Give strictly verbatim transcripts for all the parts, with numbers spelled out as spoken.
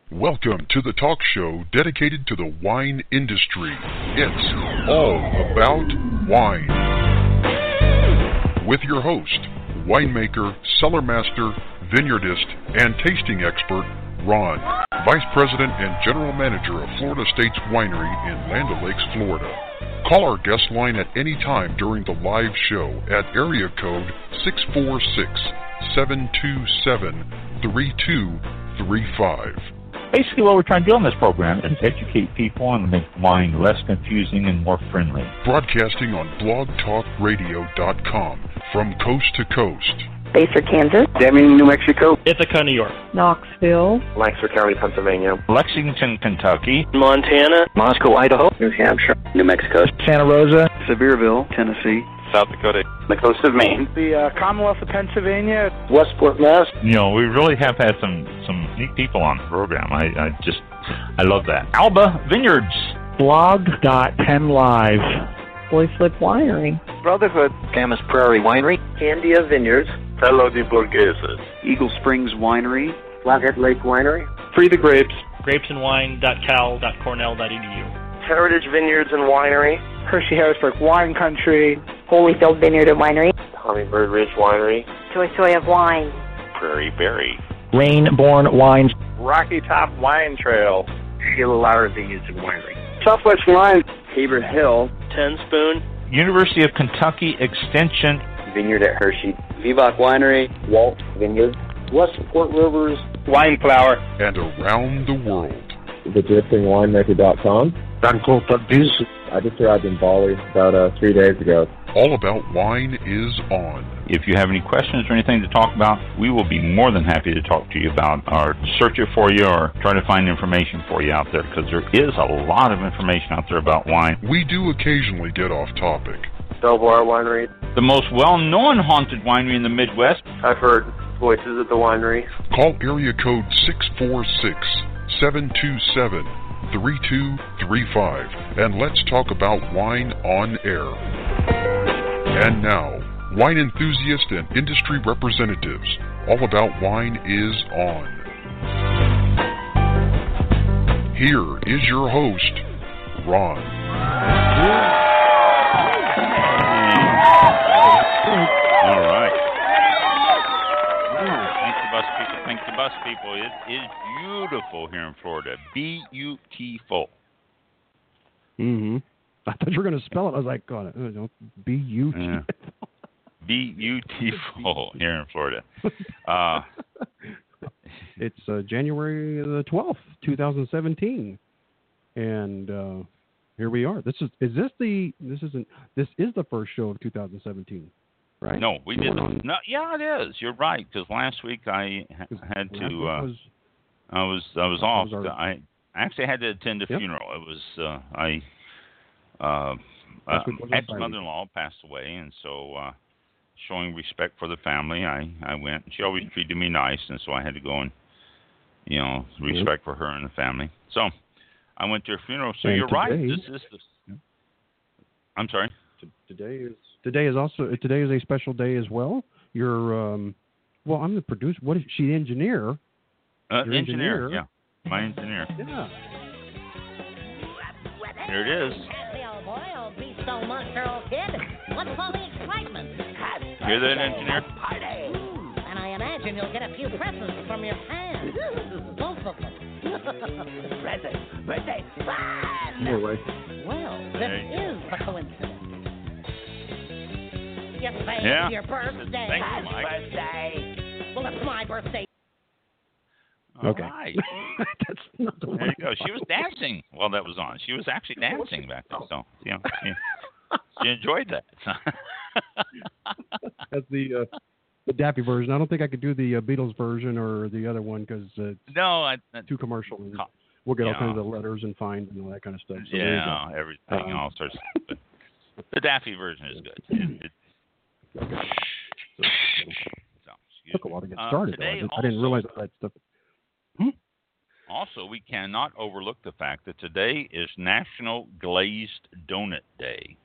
Welcome to the talk show dedicated to the wine industry. It's all about wine. With your host, winemaker, cellar master, vineyardist, and tasting expert, Ron, Vice President and General Manager of Florida States Winery in Land O'Lakes, Florida. Call our guest line at any time during the live show at area code six four six, seven two seven, three two three five. Basically, what we're trying to do on this program is educate people and make wine less confusing and more friendly. Broadcasting on blog talk radio dot com from coast to coast. Baser, Kansas. Deming, New Mexico. Ithaca, New York. Knoxville. Lancaster County, Pennsylvania. Lexington, Kentucky. Montana. Moscow, Idaho. New Hampshire. New Mexico. Santa Rosa. Sevierville, Tennessee. South Dakota. The coast of Maine. The uh, Commonwealth of Pennsylvania. Westport, Mass. You know, we really have had some, some neat people on the program. I, I just, I love that. Alba Vineyards. blog dot penn live. Boy Flip Winery. Brotherhood. Camas Prairie Winery. Candia Vineyards. Tello de Borghese. Eagle Springs Winery. Flathead Lake Winery. Free the Grapes. grapesandwine dot cal dot cornell dot e d u. Heritage Vineyards and Winery. Hershey Harrisburg Wine Country. Holyfield Vineyard and Winery. Hummingbird Ridge Winery. Choice Soy of Wine. Prairie Berry. Rainborn Wines. Rocky Top Wine Trail. Sheila Lauer Vineyards and Winery. Southwest Wine. Tabor Hill. Ten Spoon. University of Kentucky Extension. Vineyard at Hershey. Vivok Winery. Walt Vineyard. West Port Rivers. Wine Flower. And around the world. the drifting winemaker dot com. I just arrived in Bali about uh, three days ago. All About Wine is on. If you have any questions or anything to talk about, we will be more than happy to talk to you about or search it for you or try to find information for you out there, because there is a lot of information out there about wine. We do occasionally get off topic. Belvoir Winery. The most well-known haunted winery in the Midwest. I've heard voices at the winery. Call area code six four six, seven two seven, three two three five and let's talk about wine on air. And now, wine enthusiasts and industry representatives, All About Wine is on. Here is your host, Ron. All right. Thank you, bus people. Thank you, bus people. It is beautiful here in Florida. Beautiful. Mm-hmm. I thought you were going to spell it. I was like, God, B U T. Yeah. Beautiful here in Florida. Uh, it's uh, January the twelfth, twenty seventeen, and uh, here we are. This is is this the this isn't this is the first show of two thousand seventeen, right? No, we Going didn't. on- No, yeah, it is. You're right. Because last week I ha- had last to. week Uh, was- I was I was off. was our- I actually had to attend a Yep. funeral. It was uh, I. Uh, Last uh, week was our ex-mother-in-law passed away, and so uh, showing respect for the family, I, I went. She always treated me nice, and so I had to go and, you know, respect for her and the family. So I went to her funeral. So And you're right. today- This is the. I'm sorry. T- Today is today is also today is a special day as well. You're um, well, I'm the producer. What is she? The engineer? Uh, Your engineer. engineer. Yeah, my engineer. Yeah. Here it is. Boy, I'll be so much, Earl Kid. What's all the excitement? Hear that, engineer? Ooh, and I imagine you'll get a few presents from your fans. Both of them. Presents, birthday, fun! No way. Well, this There you is a coincidence. You say Yeah. it's your birthday. Thank you, Mike. Birthday. Well, it's my birthday. All Okay. right. That's not the There one. you go. She was dancing while that was on. She was actually dancing back then. So, you know, she, she enjoyed that. That's the uh, the Daffy version. I don't think I could do the uh, Beatles version or the other one because uh, it's no, I, I too commercial. And Co- we'll get all yeah. kinds of letters and fines and all that kind of stuff. So there you yeah, go. everything, Um, all sorts of stuff. But the Daffy version is good. It, it, Okay. So, so, excuse took a me. while to get Uh, started. though. I, today didn't, I didn't also- realize all that stuff. Also, we cannot overlook the fact that today is National Glazed Donut Day.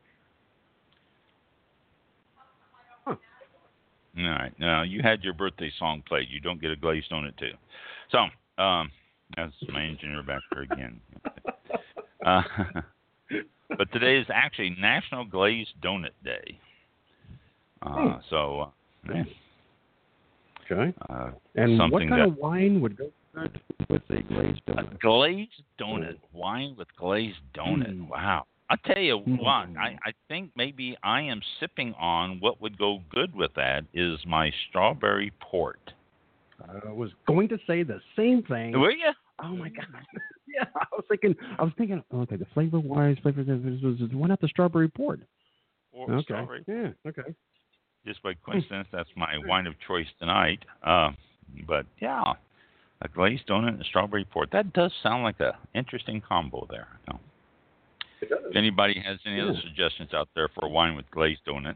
Huh. All right. Now, you had your birthday song played. You don't get a glazed donut, too. So, um, That's my engineer back there again. Uh, but today is actually National Glazed Donut Day. Uh, so, uh, yeah. Okay. Uh, and what kind that, of wine would go with a glazed donut? A glazed donut. Wine with glazed donut. Mm. Wow. I'll tell you mm. what, I, I think maybe I am sipping on what would go good with that is my strawberry port. I was going to say the same thing. Were you? Oh my God! Yeah, I was thinking. I was thinking. Okay, the flavor wise, flavor. Why not the strawberry port? Or okay. Strawberry. Yeah. Okay. Just by coincidence, that's my wine of choice tonight. Uh, but yeah, a glazed donut and a strawberry port. That does sound like an interesting combo there. You know? It does. If anybody has any yeah. other suggestions out there for a wine with glazed donut,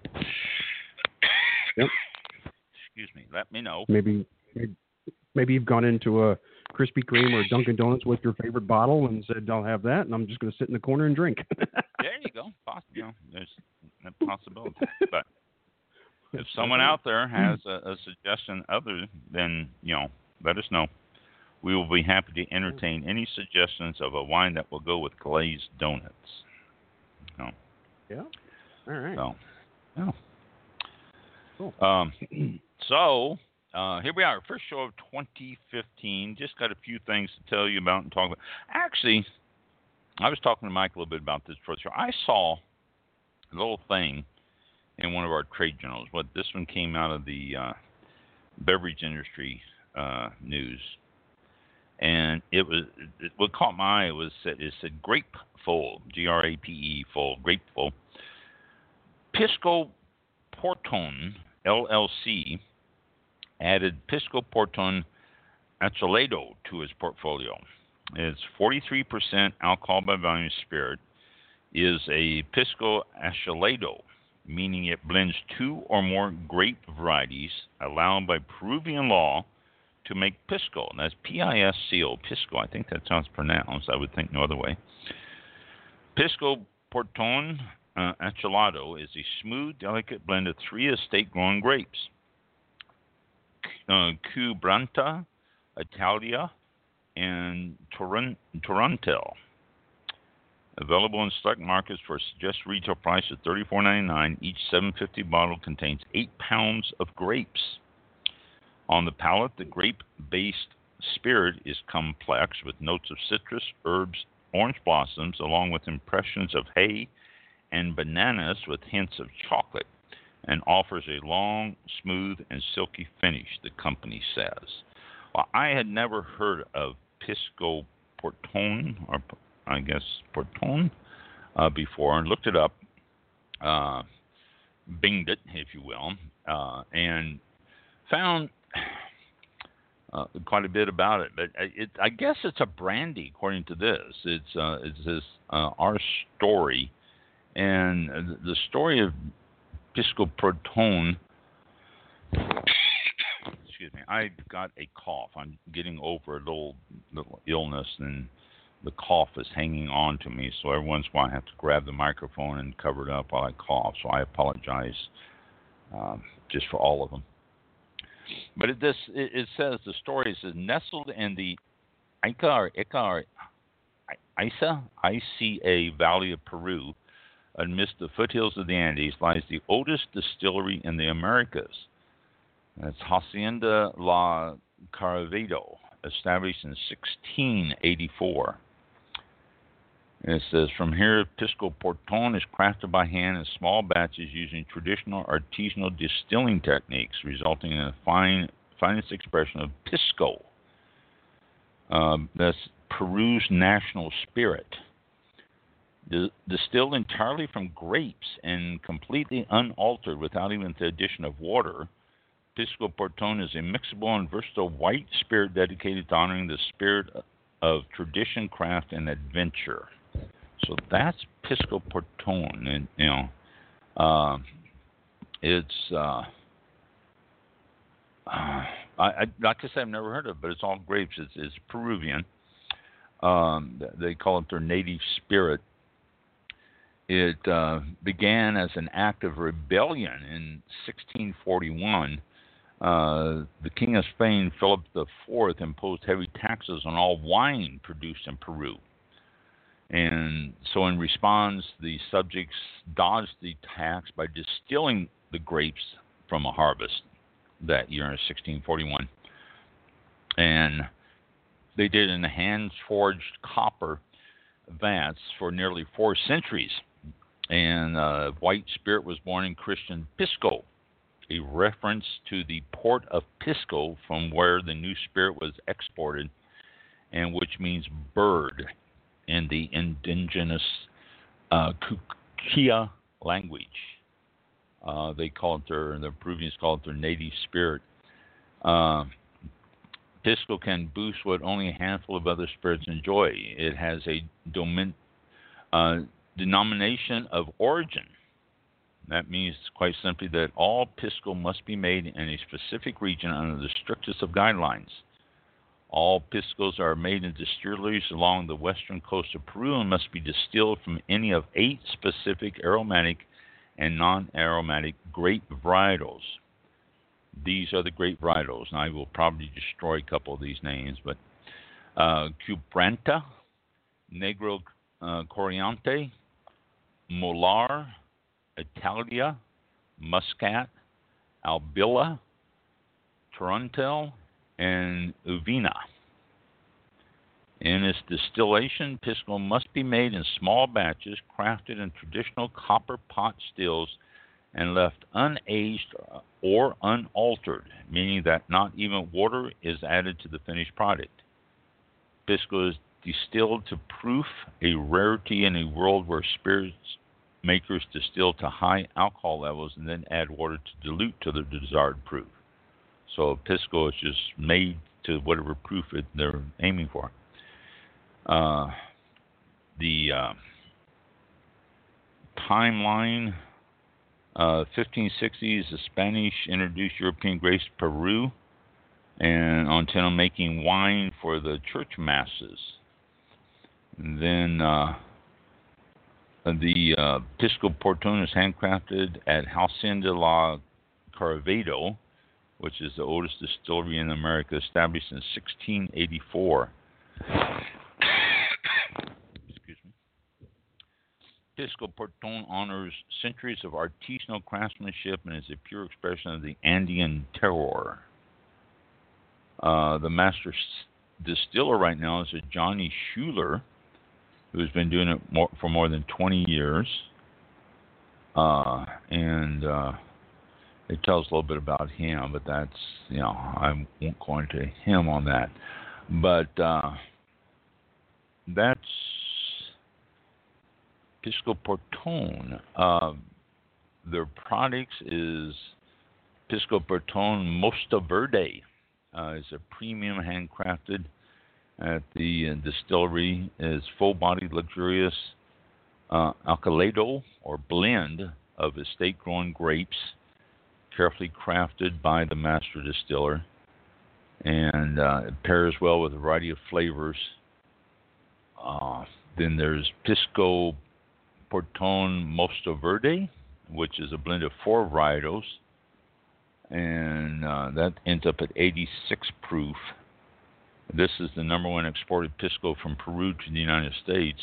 yep. excuse me, let me know. Maybe. maybe Maybe you've gone into a Krispy Kreme or Dunkin' Donuts with your favorite bottle and said, "I'll have that," and I'm just going to sit in the corner and drink. There you go. Poss- you know, there's a possibility. But if someone out there has a, a suggestion other than, you know, let us know. We will be happy to entertain any suggestions of a wine that will go with glazed donuts. You know. Yeah. All right. So, yeah. Cool. Um, so. Uh, here we are, first show of twenty fifteen. Just got a few things to tell you about and talk about. Actually, I was talking to Mike a little bit about this for the show. I saw a little thing in one of our trade journals. What this one came out of the uh, beverage industry uh, news, and it was it, what caught my eye was that it said grapeful, G R A P E full, grapeful. Pisco Portone L L C added Pisco Portone Acholado to his portfolio. It's forty-three percent alcohol by volume spirit, is a Pisco Acholado, meaning it blends two or more grape varieties allowed by Peruvian law to make Pisco. And that's P I S C O, Pisco. I think that's how it's pronounced. I would think no other way. Pisco Portone uh, Acholado is a smooth, delicate blend of three estate-grown grapes. Uh, Cubranta, Italia, and Torrent, Torrentel. Available in select markets for a suggested retail price of thirty-four ninety-nine. Each seven hundred fifty bottle contains eight pounds of grapes. On the palate, the grape-based spirit is complex with notes of citrus, herbs, orange blossoms, along with impressions of hay and bananas with hints of chocolate, and offers a long, smooth, and silky finish, the company says. Well, I had never heard of Pisco Portone, or I guess Portone, uh, before, and looked it up, uh, binged it, if you will, uh, and found uh, quite a bit about it. But it, I guess it's a brandy, according to this. It's uh, it's this uh, Our Story, and the story of Pisco Portone. Excuse me. I got a cough. I'm getting over a little little illness, and the cough is hanging on to me. So every once in a while, I have to grab the microphone and cover it up while I cough. So I apologize um, just for all of them. But it, this it, it says the story is nestled in the Ica or Ica or Ica I C A Valley of Peru. Amidst the foothills of the Andes lies the oldest distillery in the Americas. That's Hacienda La Caravedo, established in sixteen eighty-four. And it says, from here, Pisco Portone is crafted by hand in small batches using traditional artisanal distilling techniques, resulting in a fine, finest expression of Pisco. Um, that's Peru's national spirit. Distilled entirely from grapes and completely unaltered without even the addition of water, Pisco Portone is a mixable and versatile white spirit dedicated to honoring the spirit of tradition, craft, and adventure. So that's Pisco Portone, and you know, uh, it's uh, uh, I, I like I said, I've never heard of it, but it's all grapes. It's, it's Peruvian. Um, they call it their native spirit. It uh, began as an act of rebellion in sixteen forty-one Uh, the King of Spain, Philip the Fourth, imposed heavy taxes on all wine produced in Peru. And so in response, the subjects dodged the tax by distilling the grapes from a harvest that year in sixteen forty-one. And they did it in hand-forged copper vats for nearly four centuries. And uh, white spirit was born in Christian Pisco, a reference to the port of Pisco from where the new spirit was exported, and which means bird in the indigenous uh, Kukia language. Uh, they call it their, the Peruvians call it their native spirit. Uh, Pisco can boost what only a handful of other spirits enjoy. It has a domin, uh, denomination of origin. That means, quite simply, that all Pisco must be made in a specific region under the strictest of guidelines. All Piscos are made in distilleries along the western coast of Peru and must be distilled from any of eight specific aromatic and non-aromatic grape varietals. These are the grape varietals, and I will probably destroy a couple of these names, but uh, Quebranta, Negro uh, Coriante, Molar, Italia, Muscat, Albilla, Torontel, and Uvina. In its distillation, Pisco must be made in small batches, crafted in traditional copper pot stills, and left unaged or unaltered, meaning that not even water is added to the finished product. Pisco is distilled to proof, a rarity in a world where spirits makers distill to high alcohol levels and then add water to dilute to the desired proof. So Pisco is just made to whatever proof it, they're aiming for. Uh, the uh, timeline, uh, fifteen sixties, the Spanish introduced European grapes to Peru and on making wine for the church masses. And then uh, the uh, Pisco Porton is handcrafted at Hacienda La Carvedo, which is the oldest distillery in America, established in sixteen eighty-four. Excuse me. Pisco Porton honors centuries of artisanal craftsmanship and is a pure expression of the Andean terroir. Uh, the master s- distiller right now is a Johnny Schuler, who's been doing it more, for more than twenty years. Uh, and uh, it tells a little bit about him, but that's, you know, I won't go into him on that. But uh, that's Pisco Porton. Uh, their products is Pisco Porton Mosta Verde. Uh, is a premium handcrafted at the uh, distillery, is full-bodied, luxurious uh, alcalado or blend of estate-grown grapes, carefully crafted by the master distiller, and uh, it pairs well with a variety of flavors. Uh, then there's Pisco Porton Mosta Verde, which is a blend of four varietals, and uh, that ends up at eighty-six proof. This is the number one exported Pisco from Peru to the United States.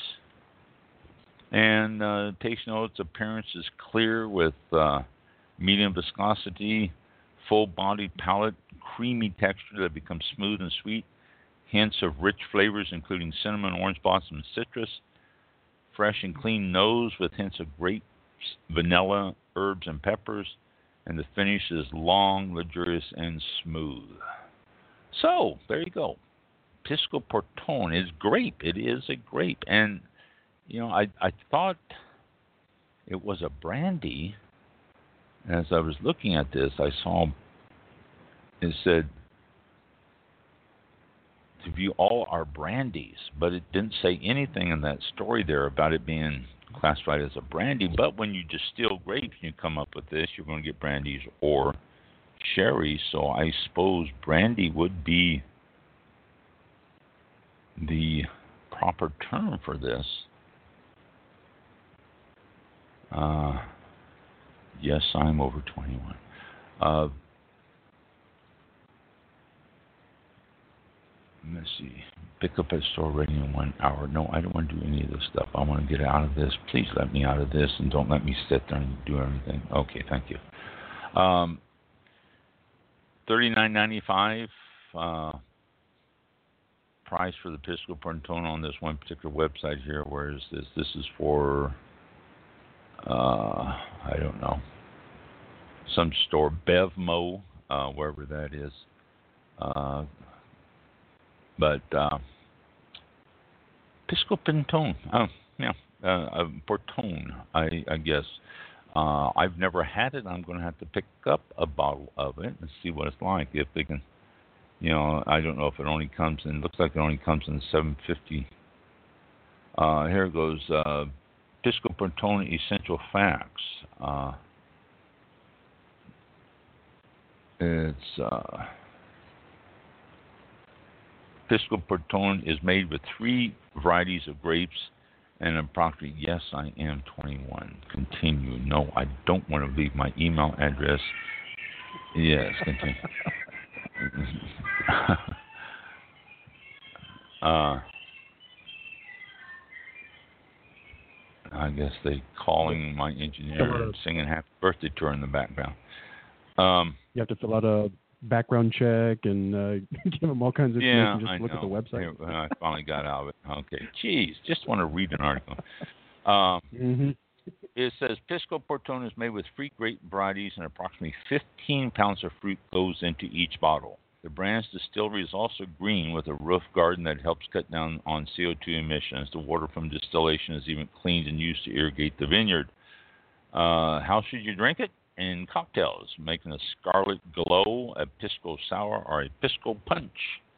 And uh, taste notes, appearance is clear with uh, medium viscosity, full-bodied palate, creamy texture that becomes smooth and sweet, hints of rich flavors including cinnamon, orange blossom, and citrus, fresh and clean nose with hints of grapes, vanilla, herbs, and peppers, and the finish is long, luxurious, and smooth. So, there you go. Pisco Porton is grape. It is a grape. And, you know, I, I thought it was a brandy. As I was looking at this, I saw it said to view all our brandies, but it didn't say anything in that story there about it being classified as a brandy. But when you distill grapes and you come up with this, you're going to get brandies or sherry. So I suppose brandy would be the proper term for this. Uh, yes, I'm over twenty-one. Uh, let's see. Pick up at store ready in one hour. No, I don't want to do any of this stuff. I want to get out of this. Please let me out of this and don't let me sit there and do everything. Okay, thank you. Um, thirty-nine ninety-five uh, price for the Pisco Portone on this one particular website here. Where is this? This is for uh, I don't know, some store, Bevmo, uh, wherever that is. Uh, but uh, Pisco Portone, oh yeah, uh, Portone, I, I guess. Uh, I've never had it. I'm going to have to pick up a bottle of it and see what it's like. If they can, you know, I don't know if it only comes in. Looks like it only comes in seven fifty. Uh, here it goes. Uh, Pisco Portone Essential Facts. Uh, it's uh, Pisco Portone is made with three varieties of grapes and approximately, yes, I am twenty-one. Continue. No, I don't want to leave my email address. Yes, continue. uh, I guess they calling my engineer and singing happy birthday to her in the background. Um, you have to fill out a background check and uh, give them all kinds of yeah, information. Just I look know. at the website. Here, I finally got out of it. Okay. Jeez, just want to read an article. Um, mm-hmm. It says Pisco Portone is made with three grape varieties and approximately fifteen pounds of fruit goes into each bottle. The brand's distillery is also green with a roof garden that helps cut down on C O two emissions. The water from distillation is even cleaned and used to irrigate the vineyard. Uh, how should you drink it? In cocktails, making a scarlet glow, a Pisco sour, or a Pisco punch.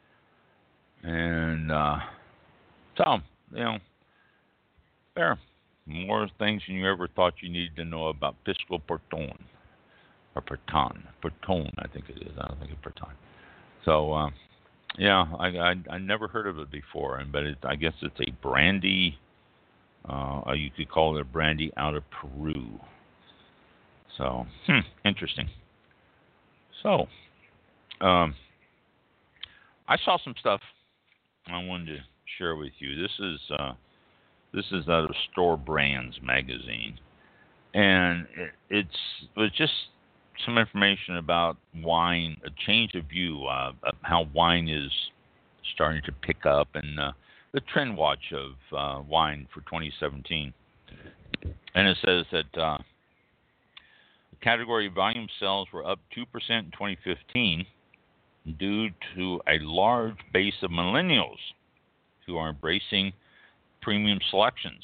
And uh, so, you know, there. More things than you ever thought you needed to know about Pisco Portone. Or Portone. Portone, I think it is. I don't think it's Portone. So, uh, yeah, I, I I never heard of it before, and but it, I guess it's a brandy. Uh, you could call it a brandy out of Peru. So, hmm, interesting. So, um, I saw some stuff I wanted to share with you. This is uh, this is out of Store Brands magazine, and it, it's it was just some information about wine, a change of view uh, of how wine is starting to pick up, and uh, the trend watch of uh, wine for twenty seventeen. And it says that uh, the category volume sales were up two percent in twenty fifteen due to a large base of millennials who are embracing premium selections.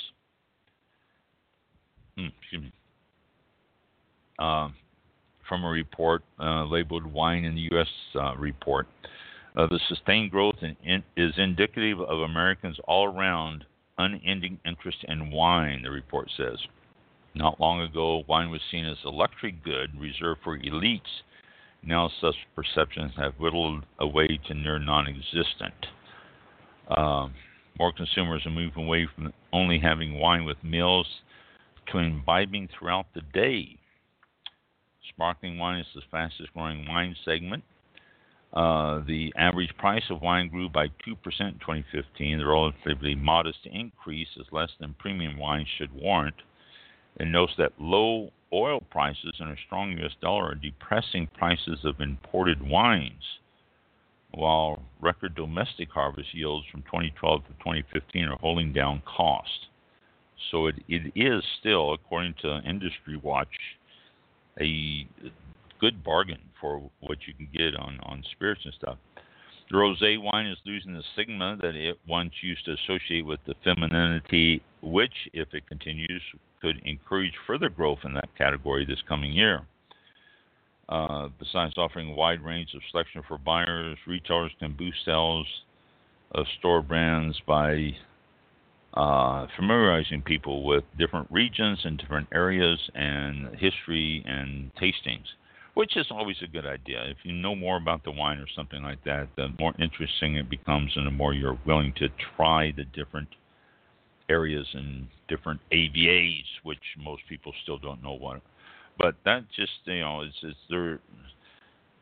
Hmm, excuse me. Uh, from a report uh, labeled Wine in the U S uh, report. Uh, the sustained growth in, in, is indicative of Americans' all-around unending interest in wine, the report says. Not long ago, wine was seen as a luxury good reserved for elites. Now such perceptions have whittled away to near non-existent. Uh, more consumers are moving away from only having wine with meals to imbibing throughout the day. Sparkling wine is the fastest growing wine segment. Uh, the average price of wine grew by two percent in twenty fifteen. The relatively modest increase is less than premium wine should warrant. It notes that low oil prices and a strong U S dollar are depressing prices of imported wines, while record domestic harvest yields from twenty twelve to twenty fifteen are holding down cost. So it, it is still, according to Industry Watch, a good bargain for what you can get on, on spirits and stuff. The rosé wine is losing the stigma that it once used to associate with the femininity, which, if it continues, could encourage further growth in that category this coming year. Uh, besides offering a wide range of selection for buyers, retailers can boost sales of store brands by uh, familiarizing people with different regions and different areas and history and tastings, which is always a good idea. If you know more about the wine or something like that, the more interesting it becomes and the more you're willing to try the different areas and different A V As, which most people still don't know what. But that just, you know, it's, it's there.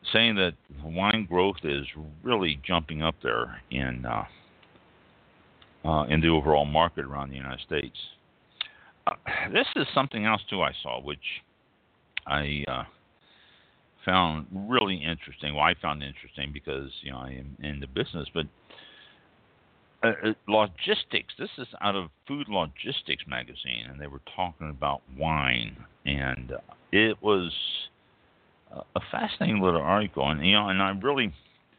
saying that wine growth is really jumping up there in uh, uh, in the overall market around the United States. Uh, this is something else too I saw, which I uh, found really interesting. Well, I found interesting because you know I am in the business, but uh, logistics. This is out of Food Logistics magazine, and they were talking about wine, and uh, it was uh, a fascinating little article. And you know, and I really,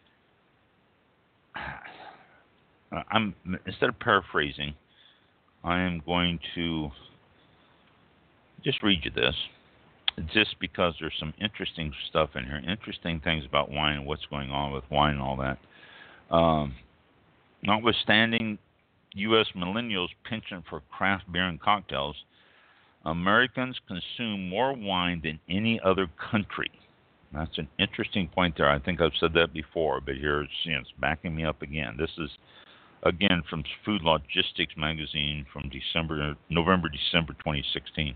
I'm instead of paraphrasing, I am going to just read you this, just because there's some interesting stuff in here, interesting things about wine and what's going on with wine and all that. Um, notwithstanding U S millennials' penchant for craft beer and cocktails, Americans consume more wine than any other country. That's an interesting point there. I think I've said that before, but here it's, you know, it's backing me up again. This is, again, from Food Logistics magazine from December, November, December twenty sixteen.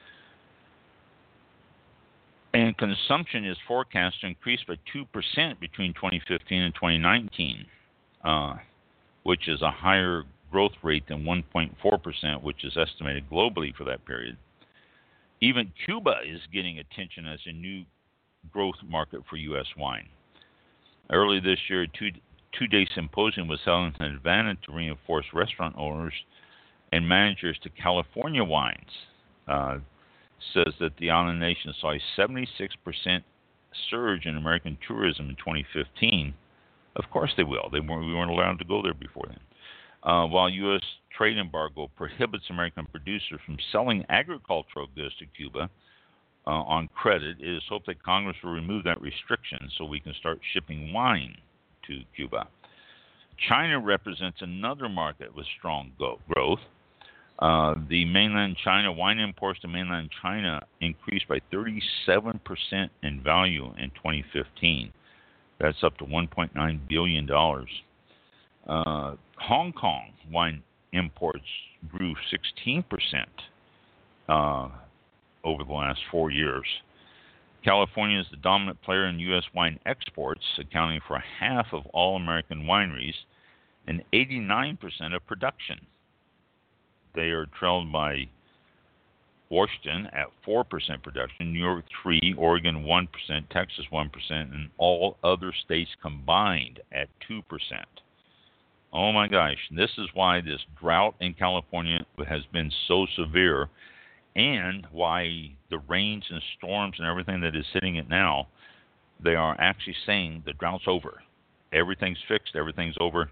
And consumption is forecast to increase by two percent between twenty fifteen and twenty nineteen, uh, which is a higher growth rate than one point four percent, which is estimated globally for that period. Even Cuba is getting attention as a new growth market for U S wine. Early this year, a two, two-day symposium was held in Havana to reinforce restaurant owners and managers to California wines. Uh, says that the island nation saw a seventy-six percent surge in American tourism in twenty fifteen. Of course they will. They weren't, we weren't allowed to go there before then. Uh, while U S trade embargo prohibits American producers from selling agricultural goods to Cuba uh, on credit, it is hoped that Congress will remove that restriction so we can start shipping wine to Cuba. China represents another market with strong go- growth. Uh, the mainland China wine imports to mainland China increased by thirty-seven percent in value in twenty fifteen. That's up to one point nine billion dollars. Uh, Hong Kong wine imports grew sixteen percent uh, over the last four years. California is the dominant player in U S wine exports, accounting for half of all American wineries and eighty-nine percent of production. They are trailed by Washington at four percent production, New York three percent, Oregon one percent, Texas one percent, and all other states combined at two percent. Oh my gosh, this is why this drought in California has been so severe, and why the rains and storms and everything that is hitting it now, they are actually saying the drought's over. Everything's fixed, everything's over.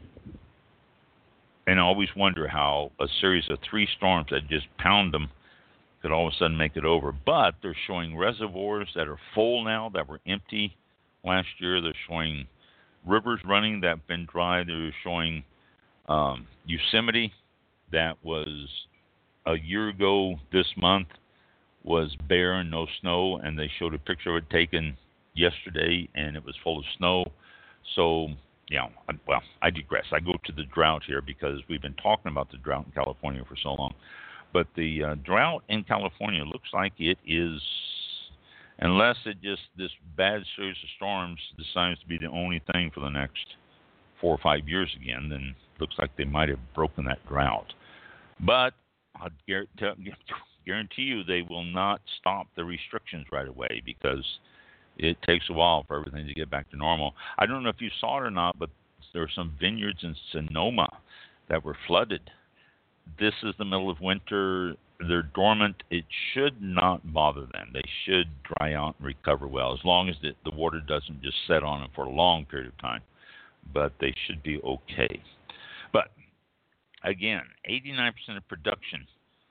And I always wonder how a series of three storms that just pound them could all of a sudden make it over. But they're showing reservoirs that are full now that were empty last year. They're showing rivers running that have been dry. They're showing um, Yosemite that was a year ago this month was bare and no snow, and they showed a picture of it taken yesterday, and it was full of snow. So, you know, I, well, I digress. I go to the drought here because we've been talking about the drought in California for so long. But the uh, drought in California looks like it is, unless it just, this bad series of storms decides to be the only thing for the next four or five years again, then it looks like they might have broken that drought. But I guarantee you they will not stop the restrictions right away because it takes a while for everything to get back to normal. I don't know if you saw it or not, but there were some vineyards in Sonoma that were flooded. This is the middle of winter. They're dormant. It should not bother them. They should dry out and recover well, as long as the, the water doesn't just set on them for a long period of time. But they should be okay. But, again, eighty-nine percent of production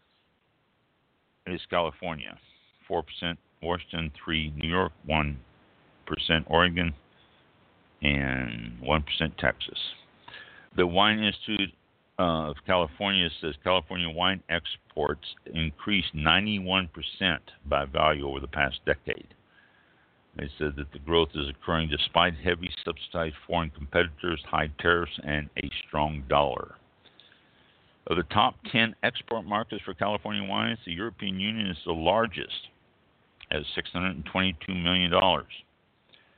is California, four percent Washington, three percent New York, one percent Oregon, and one percent Texas. The Wine Institute uh, of California says California wine exports increased ninety-one percent by value over the past decade. They said that the growth is occurring despite heavy subsidized foreign competitors, high tariffs, and a strong dollar. Of the top ten export markets for California wines, the European Union is the largest, at six hundred twenty-two million dollars.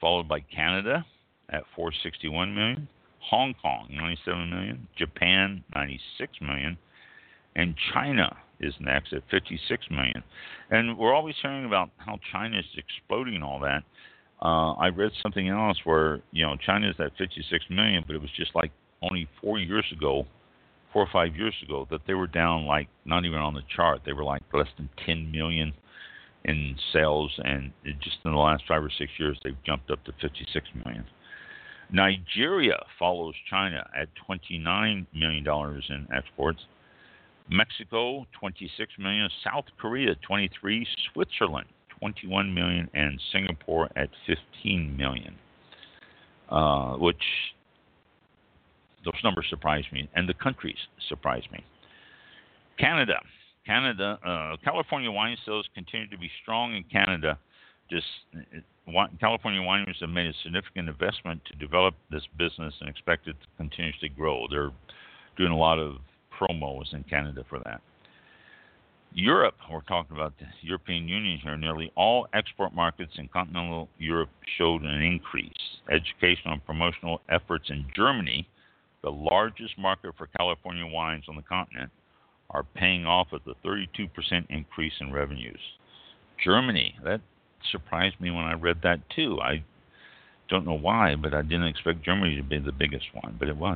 followed by Canada at four hundred sixty-one million, Hong Kong ninety-seven million, Japan ninety-six million, and China is next at fifty-six million. And we're always hearing about how China is exploding and all that. Uh, I read something else where, you know, China is at fifty-six million, but it was just like only four years ago, four or five years ago, that they were down like not even on the chart. They were like less than ten million in sales, and it just in the last five or six years, they've jumped up to fifty-six million. Nigeria follows China at twenty-nine million dollars in exports. Mexico, twenty-six million dollars. South Korea, twenty-three. Switzerland, twenty-one million dollars. And Singapore at fifteen million dollars, uh, which those numbers surprise me, and the countries surprise me. Canada. Canada, uh, California wine sales continue to be strong in Canada. Just uh, California wineries have made a significant investment to develop this business and expect it to continuously grow. They're doing a lot of promos in Canada for that. Europe, we're talking about the European Union here. Nearly all export markets in continental Europe showed an increase. Educational and promotional efforts in Germany, the largest market for California wines on the continent, are paying off with a thirty-two percent increase in revenues. Germany, that surprised me when I read that too. I don't know why, but I didn't expect Germany to be the biggest one, but it was.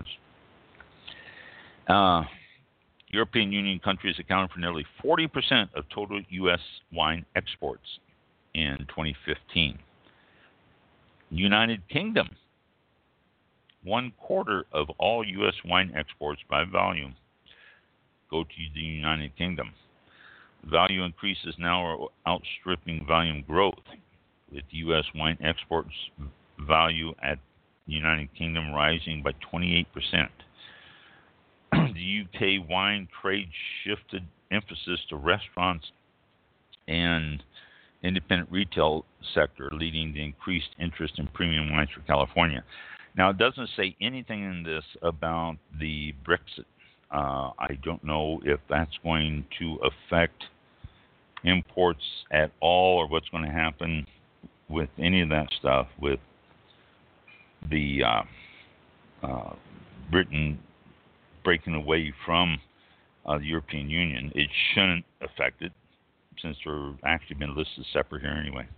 Uh, European Union countries accounted for nearly forty percent of total U S wine exports in twenty fifteen. United Kingdom, one quarter of all U S wine exports by volume go to the United Kingdom. Value increases now are outstripping volume growth, with U S wine exports value at the United Kingdom rising by twenty-eight percent. The U K wine trade shifted emphasis to restaurants and independent retail sector, leading to increased interest in premium wines for California. Now, it doesn't say anything in this about the Brexit. Uh, I don't know if that's going to affect imports at all, or what's going to happen with any of that stuff with the uh, uh, Britain breaking away from uh, the European Union. It shouldn't affect it, since they're actually been listed separate here anyway.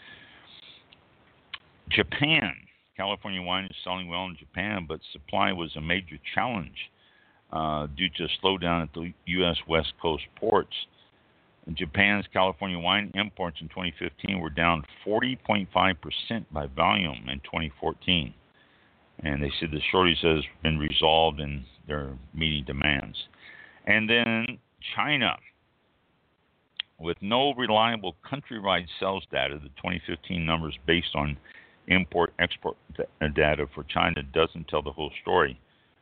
Japan. California wine is selling well in Japan, but supply was a major challenge uh, due to a slowdown at the U S West Coast ports. Japan's California wine imports in twenty fifteen were down forty point five percent by volume in twenty fourteen. And they said the shortage has been resolved and they're meeting demands. And then China. With no reliable countrywide sales data, the twenty fifteen numbers based on import-export data for China doesn't tell the whole story.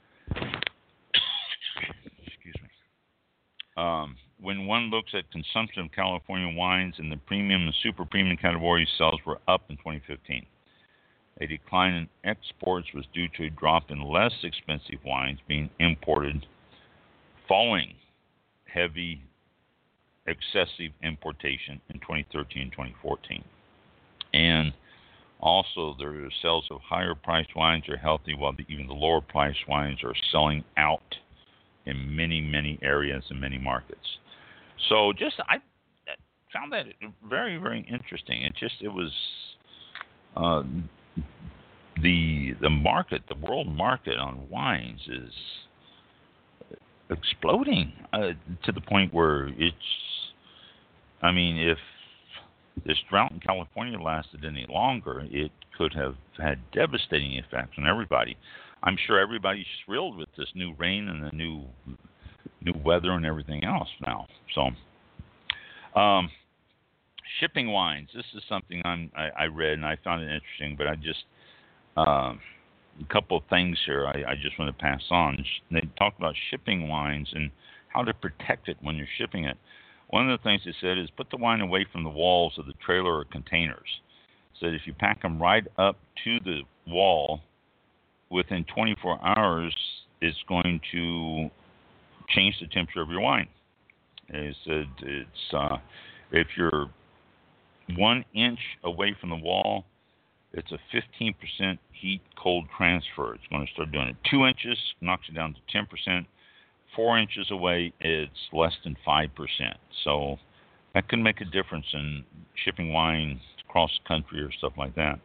Excuse me. Um, when one looks at consumption of California wines in the premium and super premium categories, sales were up in twenty fifteen. A decline in exports was due to a drop in less expensive wines being imported following heavy, excessive importation in twenty thirteen and twenty fourteen. And also, the sales of higher priced wines are healthy, while the, even the lower priced wines are selling out in many, many areas and many markets. So, just I found that very, very interesting. It just it was uh, the the market, the world market on wines is exploding uh, to the point where it's. I mean, if this drought in California lasted any longer, it could have had devastating effects on everybody. I'm sure everybody's thrilled with this new rain and the new new weather and everything else now. So, um, shipping wines. This is something I'm, I, I read and I found it interesting, but I just uh, a couple of things here I, I just want to pass on. They talk about shipping wines and how to protect it when you're shipping it. One of the things they said is put the wine away from the walls of the trailer or containers. So that if you pack them right up to the wall, within twenty-four hours, it's going to change the temperature of your wine. They said it's uh, if you're one inch away from the wall, It's a fifteen percent heat-cold transfer. It's going to start doing it. Two inches knocks it down to ten percent. Four inches away, it's less than five percent. So that can make a difference in shipping wine across the country or stuff like that.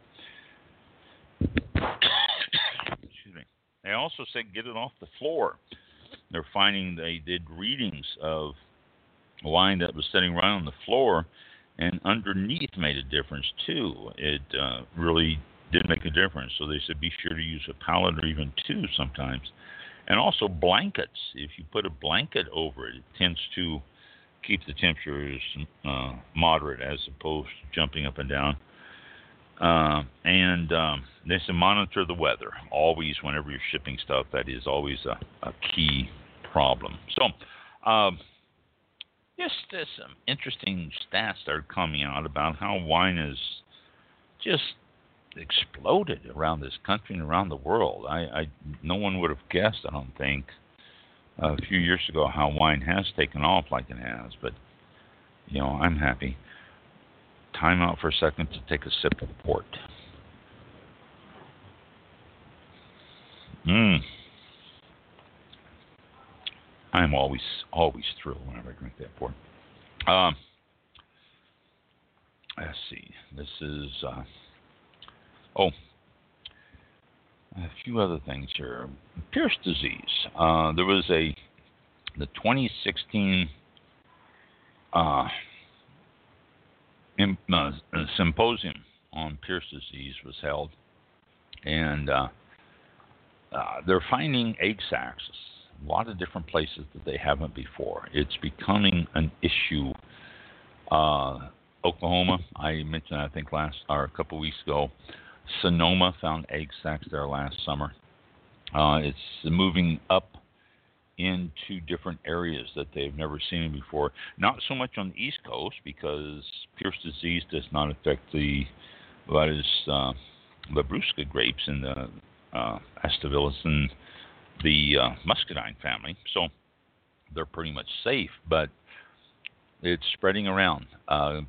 Excuse me. They also said get it off the floor. They're finding they did readings of wine that was sitting right on the floor, and underneath made a difference too. It uh, really did make a difference. So they said be sure to use a pallet or even two sometimes. And also blankets. If you put a blanket over it, it tends to keep the temperatures uh, moderate as opposed to jumping up and down. Uh, and um, they say monitor the weather. Always, whenever you're shipping stuff, that is always a, a key problem. So, um, just uh, some interesting stats that are coming out about how wine is just exploded around this country and around the world. I, I no one would have guessed, I don't think, a few years ago how wine has taken off like it has. But you know, I'm happy. Time out for a second to take a sip of port. Mmm. I'm always always thrilled whenever I drink that port. Um. Let's see. This is. Uh, Oh, a few other things here. Pierce disease. Uh, there was a the twenty sixteen uh, in, uh, symposium on Pierce disease was held, and uh, uh, they're finding egg sacs a lot of different places that they haven't before. It's becoming an issue. Uh, Oklahoma, I mentioned I think last or a couple weeks ago. Sonoma found egg sacs there last summer. Uh, it's moving up into different areas that they've never seen before. Not so much on the East Coast because Pierce disease does not affect the what is uh, Labrusca grapes in the uh, Astavillus and the uh, Muscadine family, so they're pretty much safe. But it's spreading around. Uh,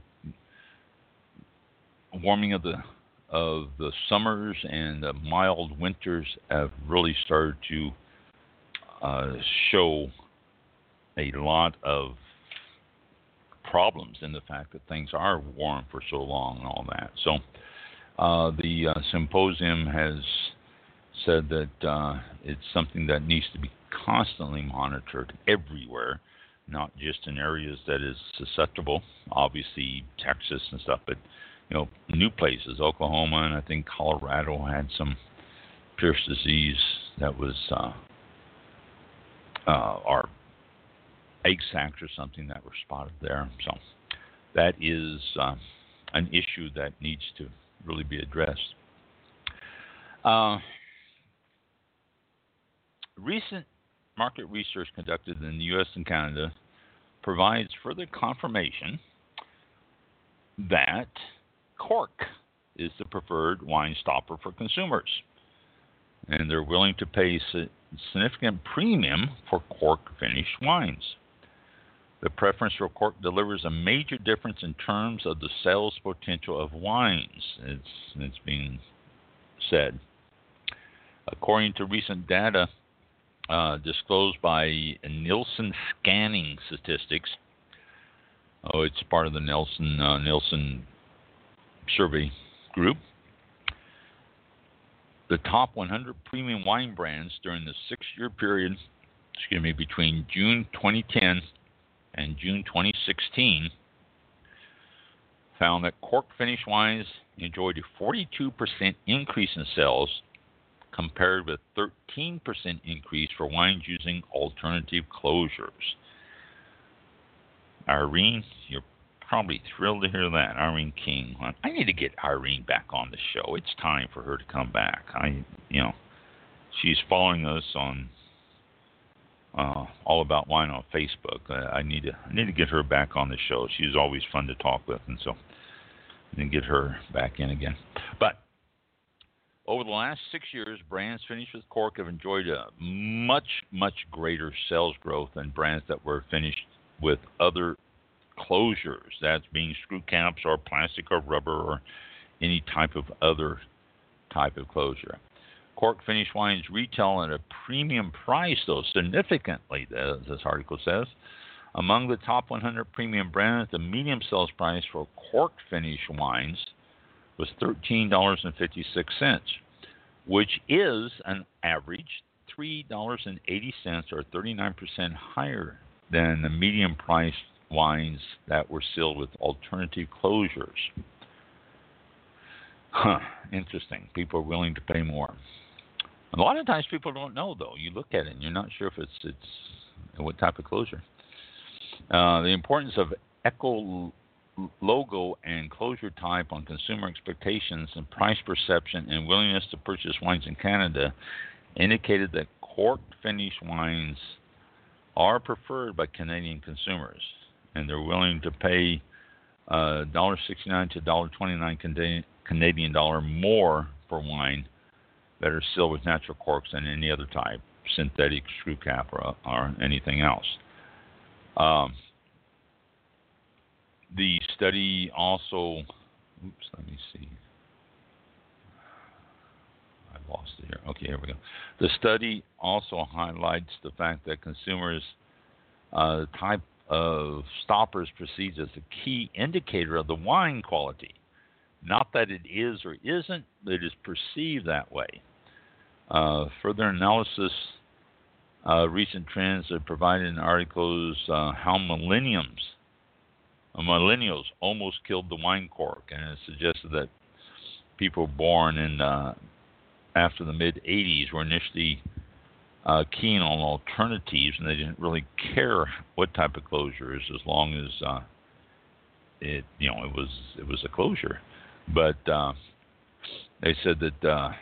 warming of the of the summers and the mild winters have really started to uh, show a lot of problems in the fact that things are warm for so long and all that. So uh, the uh, symposium has said that uh, it's something that needs to be constantly monitored everywhere, not just in areas that is susceptible, obviously Texas and stuff, but you know, new places, Oklahoma, and I think Colorado had some Pierce disease that was, uh, uh, or egg sacs or something that were spotted there. So that is uh, an issue that needs to really be addressed. Uh, recent market research conducted in the U S and Canada provides further confirmation that cork is the preferred wine stopper for consumers, and they're willing to pay a significant premium for cork finished wines. The preference for cork delivers a major difference in terms of the sales potential of wines, it's, it's being said. According to recent data uh, disclosed by Nielsen Scanning Statistics, oh, it's part of the Nielsen uh, Nielsen survey group. The top one hundred premium wine brands during the six-year period, excuse me, between June twenty ten and June twenty sixteen, found that cork finished wines enjoyed a forty-two percent increase in sales, compared with thirteen percent increase for wines using alternative closures. Irene, you're probably thrilled to hear that. Irene King. I need to get Irene back on the show. It's time for her to come back. I, you know, she's following us on uh, All About Wine on Facebook. Uh, I need to, I need to get her back on the show. She's always fun to talk with, and so I need to get her back in again. But over the last six years, brands finished with cork have enjoyed a much, much greater sales growth than brands that were finished with other closures, that's being screw caps or plastic or rubber or any type of other type of closure. Cork finish wines retail at a premium price, though, significantly, this article says. Among the top one hundred premium brands, the medium sales price for cork finish wines was thirteen dollars and fifty-six cents, which is an average three dollars and eighty cents or thirty-nine percent higher than the medium priced wines that were sealed with alternative closures. Huh, interesting. People are willing to pay more. A lot of times people don't know, though. You look at it and you're not sure if it's it's what type of closure. Uh, the importance of eco logo and closure type on consumer expectations and price perception and willingness to purchase wines in Canada indicated that cork finish wines are preferred by Canadian consumers, and they're willing to pay uh, one dollar sixty-nine to one dollar twenty-nine Canadian dollar more for wine that are sealed with natural corks than any other type, synthetic, screw cap, or, or anything else. Um, the study also, oops, let me see. I lost it here. Okay, here we go. The study also highlights the fact that consumers, uh, the type of stoppers perceived as a key indicator of the wine quality. Not that it is or isn't, but it is perceived that way. Uh, further analysis, uh, recent trends are provided in articles uh, how millenniums, uh, millennials almost killed the wine cork, and it suggested that people born in uh, after the mid eighties were initially uh, keen on alternatives, and they didn't really care what type of closures as long as uh, it, you know, it was it was a closure. But uh, they said that uh,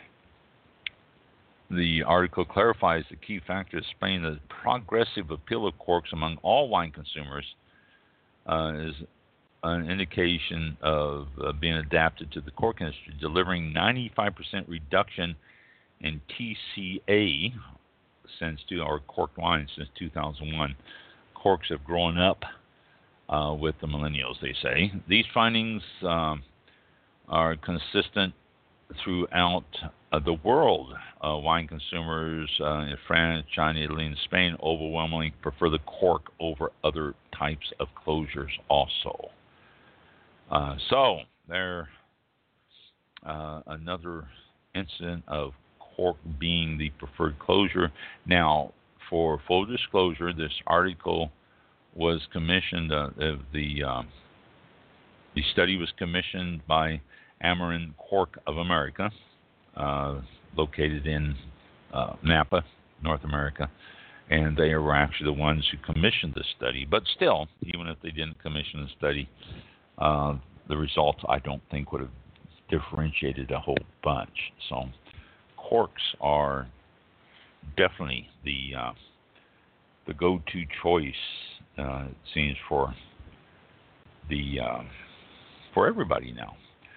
the article clarifies the key factors explaining the progressive appeal of corks among all wine consumers uh, is an indication of uh, being adapted to the cork industry, delivering ninety-five percent reduction in T C A since two, or corked wines since two thousand one. Corks have grown up uh, with the millennials, they say. These findings um, are consistent throughout uh, the world. Uh, wine consumers uh, in France, China, Italy, and Spain overwhelmingly prefer the cork over other types of closures also. Uh, so, there uh, another incident of cork being the preferred closure. Now, for full disclosure, this article was commissioned, uh, the um, the study was commissioned by Amarin Cork of America, uh, located in uh, Napa, North America, and they were actually the ones who commissioned the study. But still, even if they didn't commission the study, uh, the results I don't think would have differentiated a whole bunch. So corks are definitely the uh, the go-to choice, uh, it seems, for the uh, for everybody now.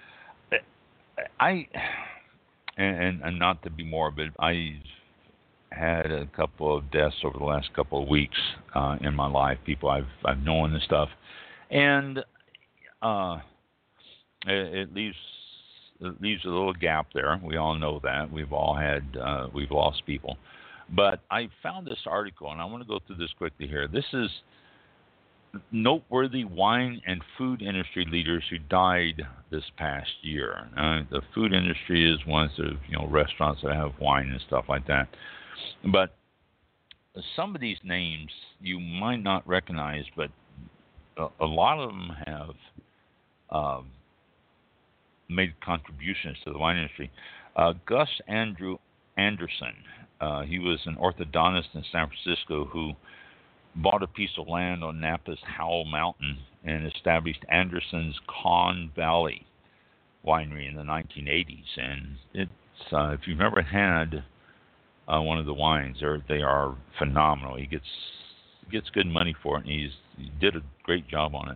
I and, and not to be morbid, I had a couple of deaths over the last couple of weeks uh, in my life. People I've I've known and stuff, and uh, it, it leaves it leaves a little gap there. We all know that we've all had uh, we've lost people, but I found this article, and I want to go through this quickly here. This is noteworthy wine and food industry leaders who died this past year. Uh, the food industry is one of, you know, restaurants that have wine and stuff like that. But some of these names you might not recognize, but a, a lot of them have uh, made contributions to the wine industry. Uh, Gus Andrew Anderson, uh, he was an orthodontist in San Francisco who bought a piece of land on Napa's Howell Mountain and established Anderson's Conn Valley winery in the nineteen eighties. And it's uh, if you've ever had uh, one of the wines, they are phenomenal. He gets gets good money for it, and he's he did a great job on it.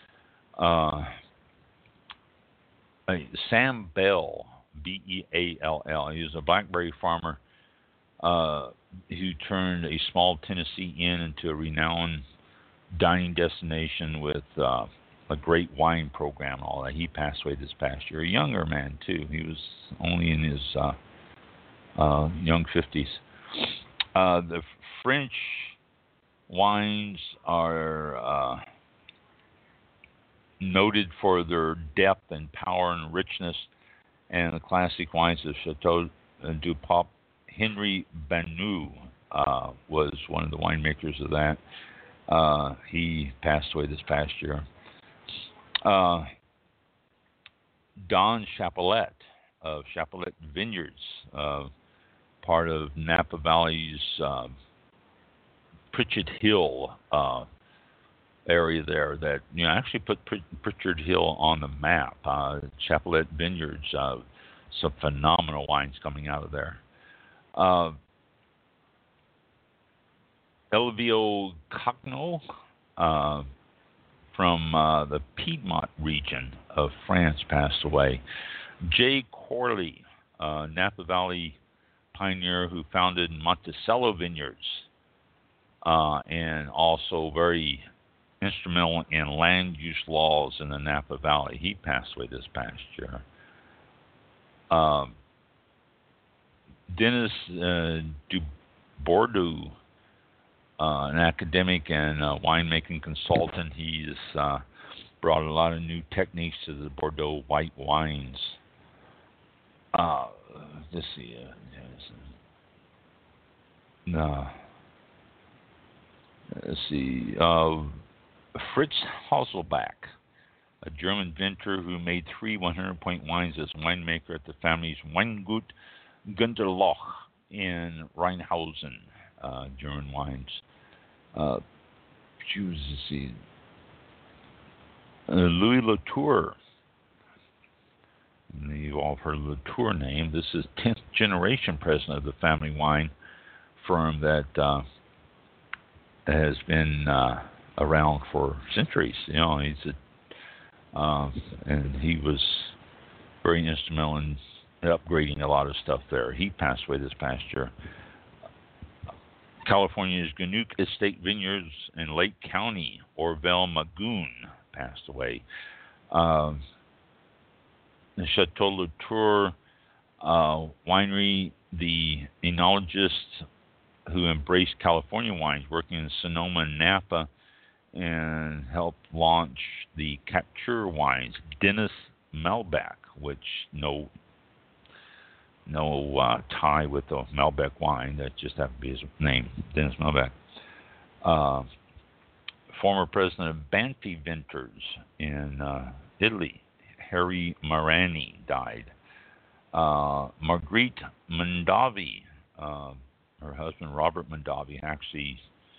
Uh, Sam Bell, B E A L L, he was a blackberry farmer Uh, who turned a small Tennessee inn into a renowned dining destination with uh, a great wine program and all that. He passed away this past year. A younger man too. He was only in his uh, uh, young fifties. Uh, the French wines are uh, noted for their depth and power and richness, and the classic wines of Chateau du Pape. Henry Banu uh, was one of the winemakers of that. Uh, he passed away this past year. Uh, Don Chapelet of Chapelet Vineyards, uh, part of Napa Valley's uh, Pritchard Hill uh, area there that, you know, actually put Pritchard Hill on the map. Uh, Chapelet Vineyards, uh, some phenomenal wines coming out of there. Uh, Elvio Cogno uh, from uh, the Piedmont region of France passed away. Jay Corley, uh, Napa Valley pioneer who founded Monticello Vineyards uh, and also very instrumental in land use laws in the Napa Valley. He passed away this past year. Um, Dennis uh, du Bordeaux, uh, an academic and uh, winemaking consultant. He's uh, brought a lot of new techniques to the Bordeaux white wines. Uh, let's see. Uh, no. Let's see. Uh, Fritz Hasselbach, a German vintner who made three hundred point wines as winemaker at the family's Weingut Gunderloch in Rheinhausen, uh, German wines. Uh, choose to see. Uh, Louis Latour. You've all heard of Latour name. This is tenth generation president of the family wine firm that uh, has been uh, around for centuries. You know, he's a, uh, and he was very instrumental in upgrading a lot of stuff there. He passed away this past year. California's Ganook Estate Vineyards in Lake County, Orville Magoon, passed away. Uh, the Chateau Latour uh, winery, the enologists who embraced California wines, working in Sonoma and Napa, and helped launch the Capture wines. Dennis Malbec, which no no uh, tie with the Malbec wine, that just happened to be his name, Dennis Malbec. Uh, former president of Banfi Vintners in uh, Italy, Harry Marani, died. Uh, Marguerite Mondavi, uh, her husband Robert Mondavi, actually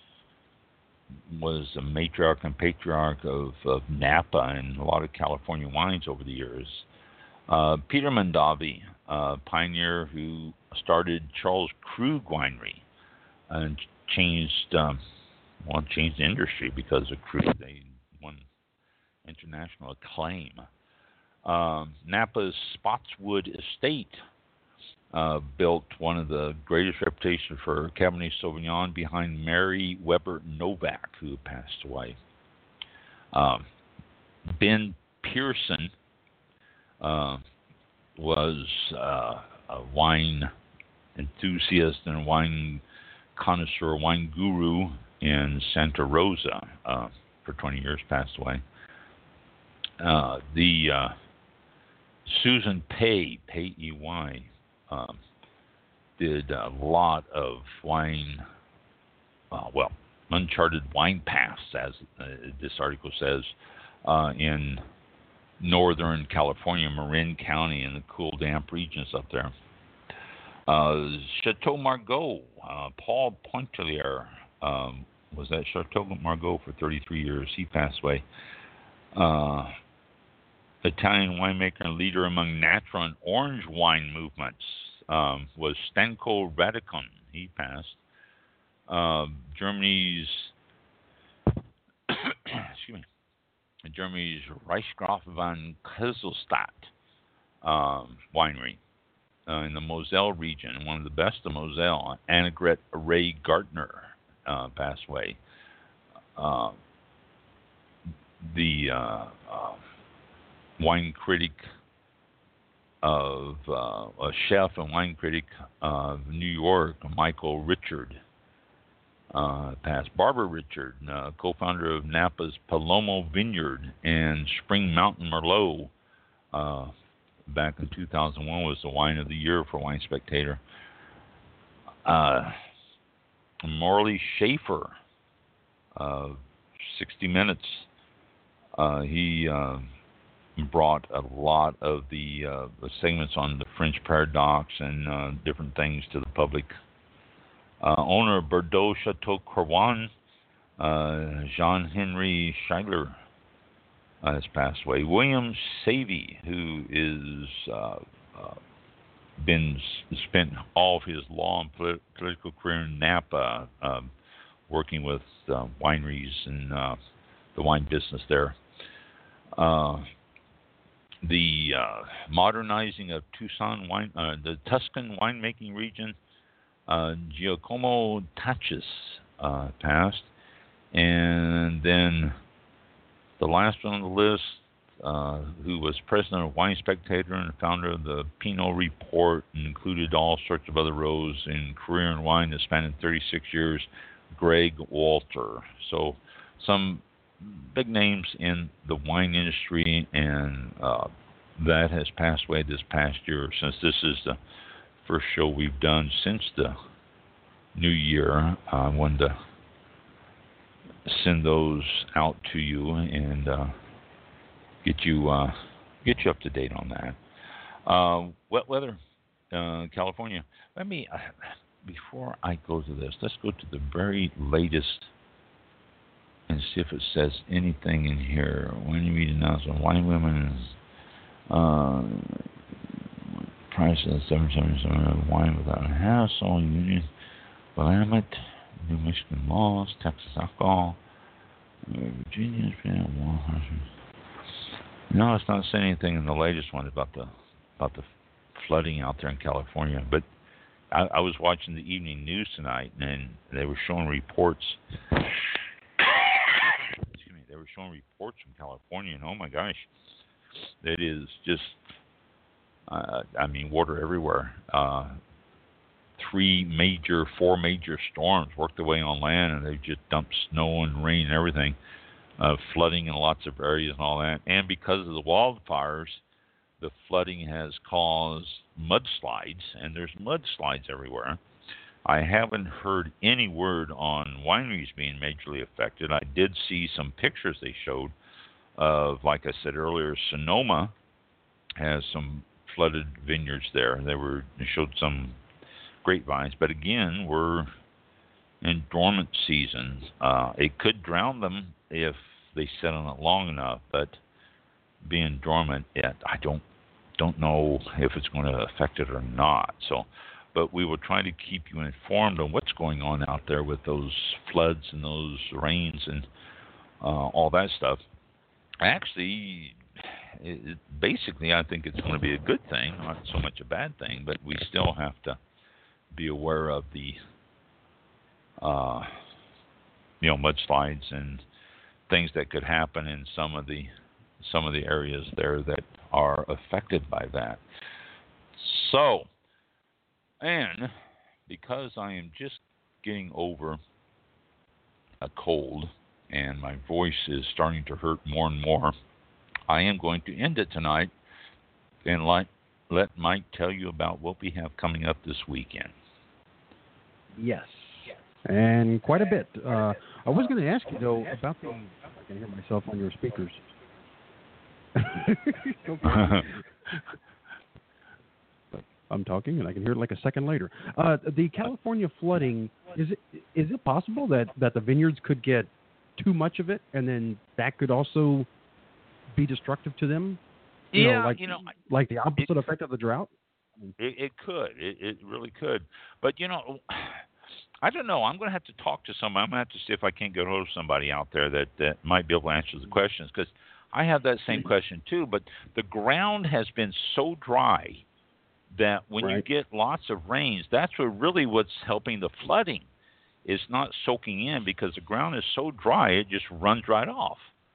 was a matriarch and patriarch of, of Napa and a lot of California wines over the years. Uh, Peter Mondavi, uh, pioneer who started Charles Krug Winery and changed, um, well, changed the industry because of Krug. They won international acclaim. Um, Napa's Spotswood Estate uh, built one of the greatest reputations for Cabernet Sauvignon behind Mary Weber Novak, who passed away. Um, Ben Pearson uh, was uh, a wine enthusiast and wine connoisseur, wine guru in Santa Rosa uh, for twenty years, passed away. Uh, the uh, Susan Pay, Pay E Y, um, did a lot of wine, uh, well, uncharted wine paths, as uh, this article says, uh, in northern California, Marin County, and the cool, damp regions up there. Uh, Chateau Margaux, uh, Paul Pointelier um, was at Chateau Margaux for thirty-three years. He passed away. Uh, Italian winemaker and leader among natural and orange wine movements um, was Stanko Radikon. He passed. Uh, Germany's excuse me, Germany's Reichsgraf von Kieselstadt um, winery uh, in the Moselle region, one of the best of Moselle. Annegret Ray Gardner uh, passed away. Uh, the uh, uh, wine critic of uh, a chef and wine critic of New York, Michael Richard, uh, passed. Barbara Richard, uh, co-founder of Napa's Palomo Vineyard and Spring Mountain Merlot, uh, back in two thousand one was the wine of the year for Wine Spectator. Uh, Morley Schaefer, uh, sixty minutes. Uh, he uh, brought a lot of the, uh, the segments on the French paradox and uh, different things to the public. Uh, owner of Bordeaux Chateau Corwan, uh, Jean-Henri Schuyler, uh, has passed away. William Savy, who is uh, uh, been spent all of his law and polit- political career in Napa, uh, working with uh, wineries and uh, the wine business there. Uh, the uh, modernizing of Tucson wine, uh, the Tuscan winemaking region, uh, Giacomo Tachis uh, passed, and then the last one on the list, uh, who was president of Wine Spectator and founder of the Pinot Report, and included all sorts of other roles in career in wine that spanned thirty-six years, Greg Walter. So some big names in the wine industry, and uh, that has passed away this past year. Since this is the first show we've done since the new year, I wanted to send those out to you and uh, get you uh, get you up to date on that. Uh, wet weather, uh, California. Let me uh, before I go to this, let's go to the very latest and see if it says anything in here. When you read announcement, wine women, uh, price of seven seventy-seven wine without a hassle, union, Willamette, New Michigan laws, Texas alcohol, Virginia, no, it's not saying anything in the latest one about the about the flooding out there in California. But I, I was watching the evening news tonight, and they were showing reports. Excuse me, they were showing reports from California, and oh my gosh, it is just, uh, I mean, water everywhere. Uh, three major, four major storms worked their way on land, and they just dumped snow and rain and everything, uh, flooding in lots of areas and all that. And because of the wildfires, the flooding has caused mudslides, and there's mudslides everywhere. I haven't heard any word on wineries being majorly affected. I did see some pictures they showed of, like I said earlier, Sonoma has some flooded vineyards there. They were they showed some grapevines, but again, we're in dormant season. Uh, it could drown them if they sit on it long enough, but being dormant, yet I don't don't know if it's going to affect it or not. So, but we will try to keep you informed on what's going on out there with those floods and those rains and uh, all that stuff. Actually, it, basically, I think it's going to be a good thing, not so much a bad thing, but we still have to be aware of the, uh, you know, mudslides and things that could happen in some of the some of the areas there that are affected by that. So, and because I am just getting over a cold and my voice is starting to hurt more and more, I am going to end it tonight and let, let Mike tell you about what we have coming up this weekend. Yes, and quite a bit. Uh, I was going to ask you, though, about the... I can hear myself on your speakers. But I'm talking, and I can hear it like a second later. Uh, the California flooding, is it is it possible that, that the vineyards could get too much of it, and then that could also be destructive to them? You yeah, know, like, you know, like the opposite it, effect of the drought? It, it could. It, it really could. But, you know, I don't know. I'm going to have to talk to somebody. I'm going to have to see if I can't get hold of somebody out there that, that might be able to answer the questions, because I have that same question too. But the ground has been so dry that when right. you get lots of rains, that's what really what's helping the flooding is not soaking in, because the ground is so dry it just runs right off.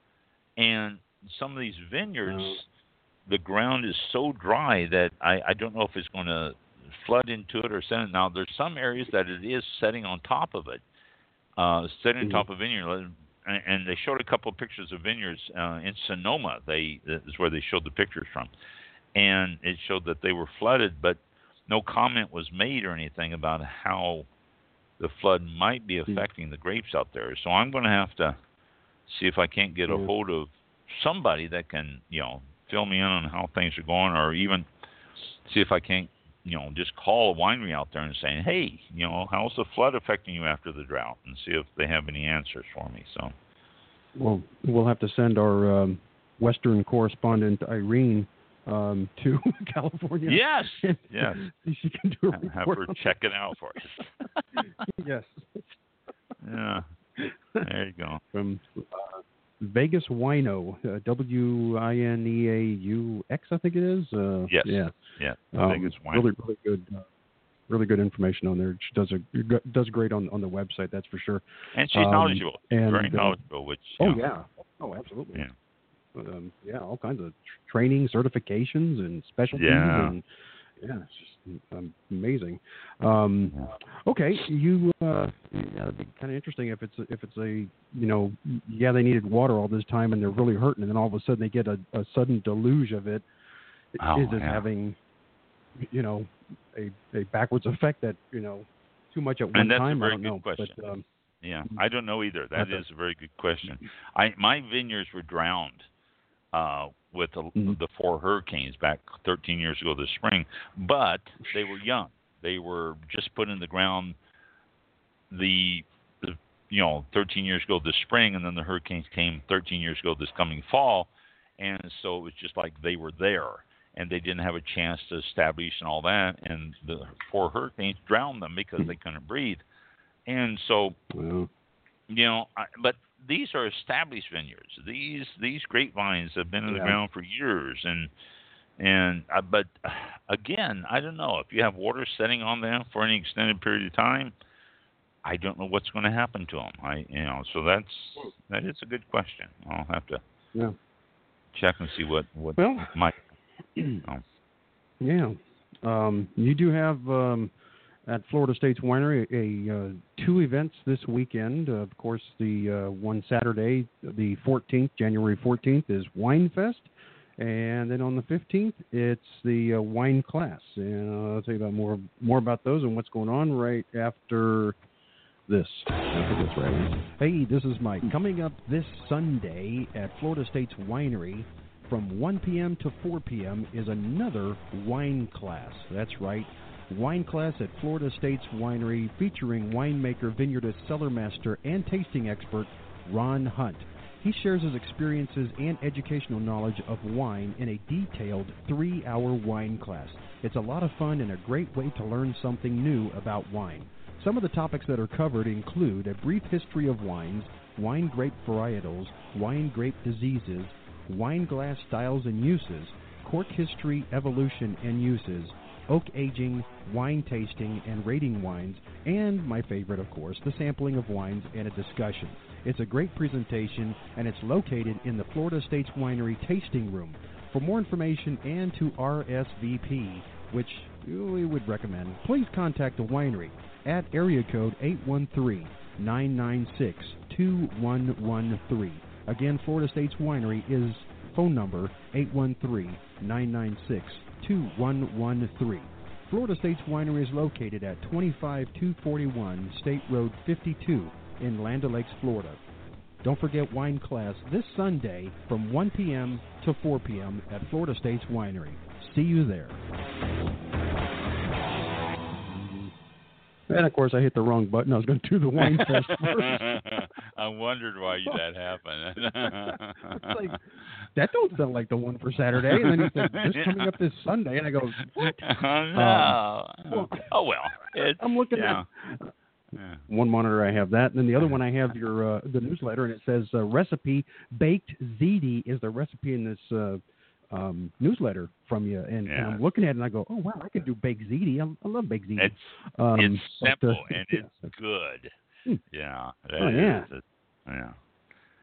And some of these vineyards, the ground is so dry that I, I don't know if it's going to flood into it or send it. Now, there's some areas that it is setting on top of it, uh, setting Mm-hmm. on top of vineyard. And, and they showed a couple of pictures of vineyards uh, in Sonoma. They that is where they showed the pictures from, and it showed that they were flooded, but no comment was made or anything about how the flood might be affecting the grapes out there. So I'm going to have to see if I can't get a hold of somebody that can, you know, fill me in on how things are going, or even see if I can't, you know, just call a winery out there and saying, hey, you know, how's the flood affecting you after the drought, and see if they have any answers for me. So, well, we'll have to send our um, Western correspondent Irene um, to California. Yes, yes. She can do a have report her check it out for us. Yes. Yeah. There you go. From uh, Vegas Wino, uh, W I N E A U X, I think it is. Uh, yes. Yeah. Yeah. Um, Vegas Wino. Really, really good. Uh, really good information on there. She does a does great on on the website. That's for sure. And she's um, knowledgeable. And, Very uh, knowledgeable. Which. Oh you know, yeah. Oh, absolutely. Yeah. Um, yeah, all kinds of tr- training, certifications, and specialties. Yeah. And, yeah, it's just um, amazing. Um, okay, you. Uh, yeah, it'd be kind of interesting if it's if it's a you know yeah they needed water all this time and they're really hurting, and then all of a sudden they get a, a sudden deluge of it. Oh, Is it yeah. having you know a a backwards effect that you know too much at one And that's time? a very I don't good know, question. but um, Yeah, I don't know either. That Okay. is a very good question. I my vineyards were drowned uh, with the, Mhm. the four hurricanes back thirteen years ago this spring, but they were young. They were just put in the ground the, the you know thirteen years ago this spring, and then the hurricanes came thirteen years ago this coming fall, and so it was just like they were there, and they didn't have a chance to establish and all that, and the four hurricanes drowned them because they couldn't breathe. And so, well, you know, I, but these are established vineyards. These these grapevines have been in the Yeah. ground for years, and and uh, but uh, again, I don't know if you have water setting on them for any extended period of time. I don't know what's going to happen to them. I you know, so that's that is a good question. I'll have to yeah. check and see what what Well, might. You know. Yeah. Um, you do have um, at Florida State's Winery a uh, two events this weekend. Uh, of course, the uh, one Saturday, the fourteenth, January fourteenth, is Wine Fest. And then on the fifteenth, it's the uh, wine class. And I'll tell you about more more about those and what's going on right after this. I think that's right. Hey, this is Mike. Coming up this Sunday at Florida State's Winery, from one p.m. to four p.m. is another wine class. That's right, wine class at Florida State's Winery featuring winemaker, vineyardist, cellar master, and tasting expert Ron Hunt. He shares his experiences and educational knowledge of wine in a detailed three-hour wine class. It's a lot of fun and a great way to learn something new about wine. Some of the topics that are covered include a brief history of wines, wine grape varietals, wine grape diseases, wine glass styles and uses, cork history, evolution, and uses, oak aging, wine tasting, and rating wines, and my favorite, of course, the sampling of wines and a discussion. It's a great presentation, and it's located in the Florida State's Winery Tasting Room. For more information and to R S V P, which we would recommend, please contact the winery at area code eight one three, nine nine six, two one one three. Again, Florida State's Winery is phone number eight one three, nine nine six, two one one three. Florida State's Winery is located at twenty-five two forty-one State Road fifty-two in Land O'Lakes, Florida. Don't forget wine class this Sunday from one p.m. to four p.m. at Florida State's Winery. See you there. And, of course, I hit the wrong button. I was going to do the wine test first. I wondered why that happened. It's like, that don't sound like the one for Saturday. And then he said, this coming up this Sunday. And I go, what? Oh, no. Um, well, oh, well. It's, I'm looking yeah. at yeah. one monitor. I have that. And then the other one I have your uh, the newsletter. And it says uh, recipe, baked ziti is the recipe in this uh, um, newsletter from you. And, Yeah. and I'm looking at it and I go, oh, wow, I can do baked ziti. I, I love baked ziti. It's, um, it's but, simple uh, and yeah. it's good. Hmm. Yeah. Oh, yeah. Is. It, yeah.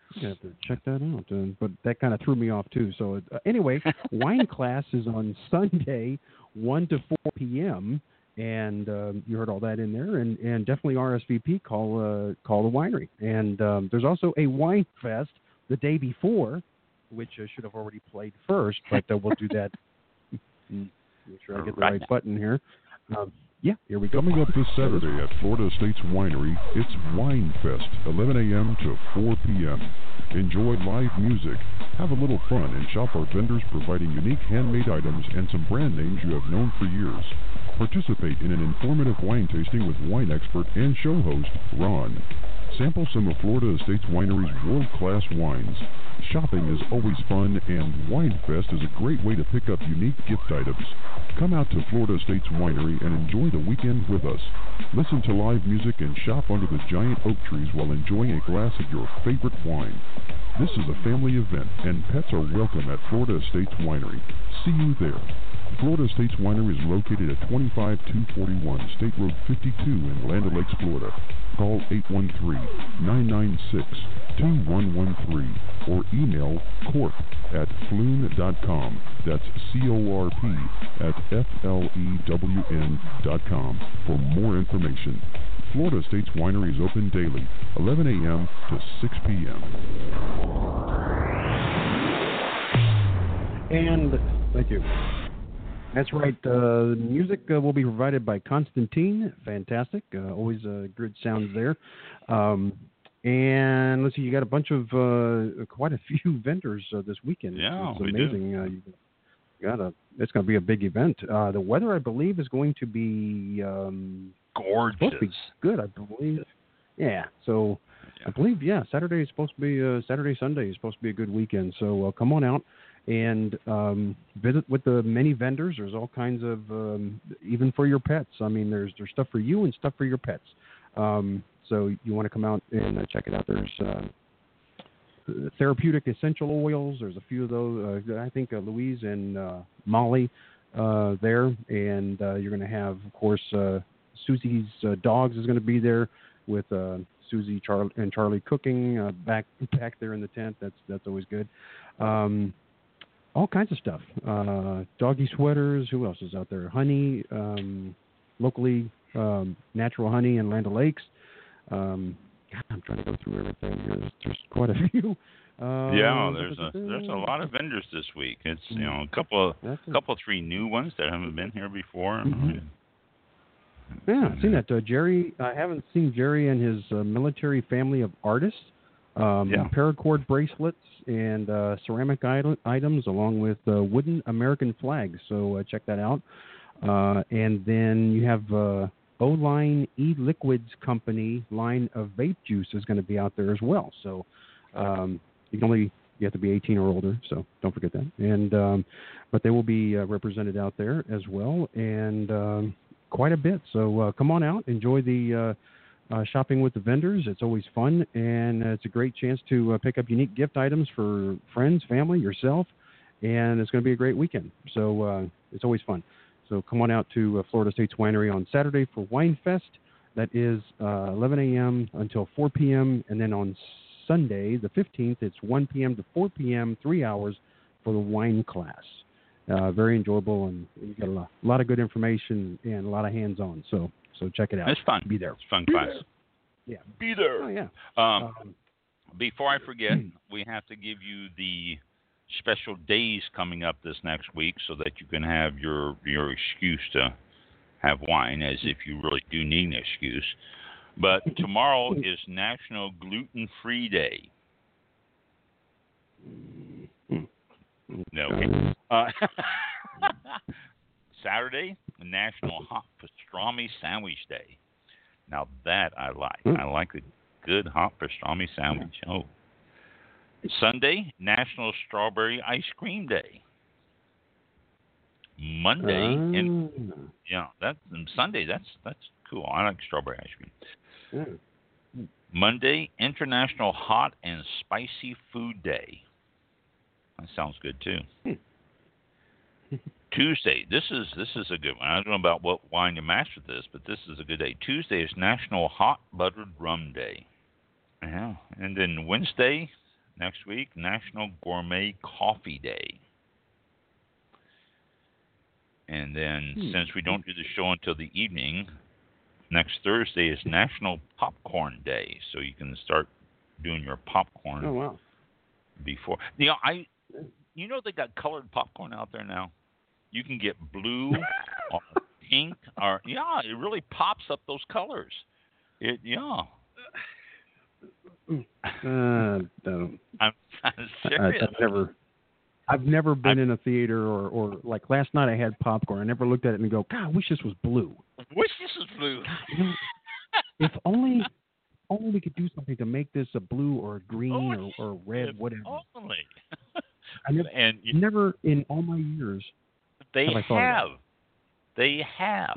I have to check that out. Uh, but that kind of threw me off too. So uh, anyway, wine class is on Sunday, one to four p.m. And um, you heard all that in there, and, and definitely R S V P, call uh, call the winery. And um, there's also a wine fest the day before, which uh, should have already played first, but uh, we'll do that. Make sure I get the right, right button here. Um, Yeah, here we go. Coming up this Saturday at Florida State's Winery, it's Wine Fest, eleven a.m. to four p.m. Enjoy live music, have a little fun, and shop our vendors providing unique handmade items and some brand names you have known for years. Participate in an informative wine tasting with wine expert and show host, Ron. Sample some of Florida State's Winery's world-class wines. Shopping is always fun, and Wine Fest is a great way to pick up unique gift items. Come out to Florida State's Winery and enjoy the weekend with us. Listen to live music and shop under the giant oak trees while enjoying a glass of your favorite wine. This is a family event, and pets are welcome at Florida State's Winery. See you there. Florida State's Winery is located at twenty-five two forty-one State Road fifty-two in Land O'Lakes, Florida. Call eight one three, nine nine six, two one one three or email corp at flume dot com. That's C O R P at F L E W N dot com for more information. Florida State's Winery is open daily, eleven a.m. to six p.m. And thank you. That's right. Uh, music uh, will be provided by Constantine. Fantastic. Uh, always uh, good sounds there. Um, and let's see, you got a bunch of, uh, quite a few vendors uh, this weekend. Yeah, it's we amazing. do. Uh, you got a, it's going to be a big event. Uh, the weather, I believe, is going to be um, gorgeous. Supposed to be good, I believe. Yeah. So yeah. I believe, yeah, Saturday is supposed to be, uh, Saturday, Sunday is supposed to be a good weekend. So uh, come on out and um, visit with the many vendors. There's all kinds of, um, even for your pets. I mean, there's there's stuff for you and stuff for your pets. Um, so you want to come out and uh, check it out. There's uh, therapeutic essential oils. There's a few of those. Uh, I think uh, Louise and uh, Molly uh, there. And uh, you're going to have, of course, uh, Susie's uh, Dogs is going to be there with uh, Susie Char- and Charlie cooking uh, back back there in the tent. That's, that's always good. Um, all kinds of stuff. Uh, doggy sweaters. Who else is out there? Honey, um, locally um, natural honey in Land O'Lakes. Um, God, I'm trying to go through everything here. There's, there's quite a few. Uh, yeah, there's a there's a lot of vendors this week. It's you know a couple of a couple three new ones that haven't been here before. Mm-hmm. Yeah, I've seen that. Uh, Jerry, I haven't seen Jerry and his uh, military family of artists. Um, yeah. Paracord bracelets and uh, ceramic item, items along with uh, wooden American flags. So uh, check that out. Uh, and then you have uh, O-Line E-Liquids Company line of vape juice is going to be out there as well. So um, you can only you have to be eighteen or older, so don't forget that. And um, but they will be uh, represented out there as well, and um, quite a bit. So uh, come on out, enjoy the uh, uh, shopping with the vendors. It's always fun, and uh, it's a great chance to uh, pick up unique gift items for friends, family, yourself, and it's going to be a great weekend. So uh, it's always fun. So come on out to uh, Florida State's Winery on Saturday for Wine Fest. That is uh, eleven a.m. until four p.m. And then on Sunday, the fifteenth, it's one p.m. to four p.m., three hours for the wine class. Uh, very enjoyable, and you got a lot, a lot of good information and a lot of hands-on. So so check it out. It's fun. Be there. It's fun Be class. there. Yeah. Be there. Oh, yeah. Um, Um, before I forget, we have to give you the special days coming up this next week so that you can have your your excuse to have wine, as if you really do need an excuse. But tomorrow is National Gluten-Free Day. No. Okay. Uh, Saturday, National Hot Pastrami Sandwich Day. Now that I like. I like a good hot pastrami sandwich. Oh. Sunday, National Strawberry Ice Cream Day. Monday, uh, and yeah, that Sunday. That's that's cool. I like strawberry ice cream. Yeah. Monday, International Hot and Spicy Food Day. That sounds good too. Tuesday, this is this is a good one. I don't know about what wine to match with this, but this is a good day. Tuesday is National Hot Buttered Rum Day. Yeah, and then Wednesday, next week, National Gourmet Coffee Day. And then, hmm. since we don't do the show until the evening, next Thursday is National Popcorn Day. So you can start doing your popcorn. Oh, wow. Before. You know, I, you know they got colored popcorn out there now? You can get blue or pink or, yeah, it really pops up those colors. It, yeah. Uh, no. I'm, I'm serious. I, I've never, I've never been I'm, in a theater or, or like last night I had popcorn. I never looked at it and go, God, I wish this was blue. Wish this was blue. If only, only we could do something to make this a blue or a green or, or red, whatever. Only. I never, and you, never in all my years. They have. I have. They have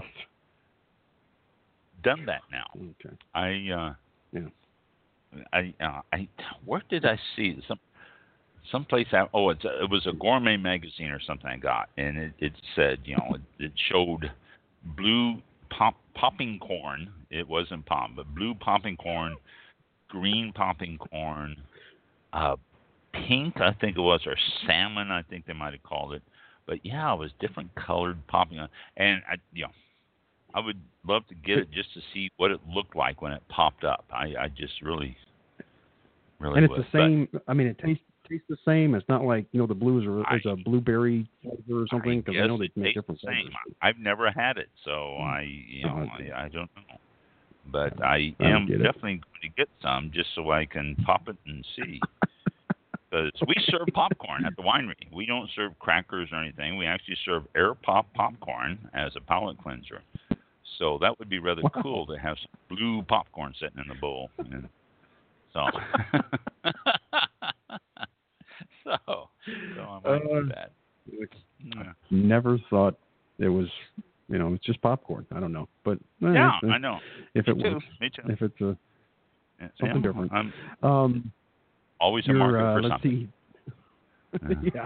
done that now. Okay. I. Uh, yeah. I, uh, I, where did I see some, someplace out? Oh, it's a, it was a gourmet magazine or something I got, and it, it said, you know, it, it showed blue pop popping corn. It wasn't pop, but blue popping corn, green popping corn, uh, pink, I think it was, or salmon, I think they might have called it. But yeah, it was different colored popping, and I, you know. I would love to get it just to see what it looked like when it popped up. I, I just really, really And it's would. the same. But, I mean, it tastes tastes the same. It's not like, you know, the blues are I, is a blueberry flavor or something, because I, I know they make different the same. flavors. I've never had it, so mm. I, you know, oh, I, I don't know. But I, I am definitely going to get some just so I can pop it and see. Because we serve popcorn at the winery. We don't serve crackers or anything. We actually serve air pop popcorn as a palate cleanser. So that would be rather wow. cool to have some blue popcorn sitting in the bowl. And so, so, so I might uh, do that. Yeah. Never thought it was, you know, it's just popcorn. I don't know, but eh, yeah, if, I know. If Me it too. was, Me too. if it's a something yeah, different. I'm um, always a market uh, for let's something. See. yeah.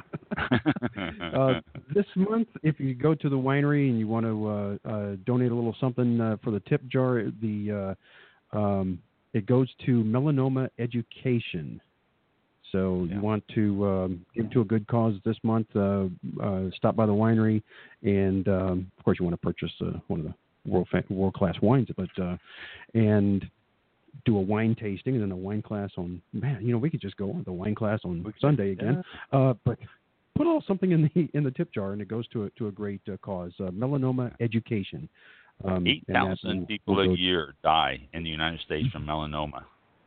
uh, this month, if you go to the winery and you want to uh, uh, donate a little something uh, for the tip jar, the uh, um, it goes to Melanoma Education. So yeah. you want to um, give to a good cause this month. Uh, uh, stop by the winery, and um, of course you want to purchase uh, one of the world fa- world class wines, but uh, and. do a wine tasting and then a wine class on, man, you know, we could just go on the wine class on we Sunday could, again. Yeah. Uh, but put a little something in the in the tip jar, and it goes to a, to a great uh, cause. Uh, Melanoma Education. Um, eight thousand people we'll a year die in the United States from melanoma.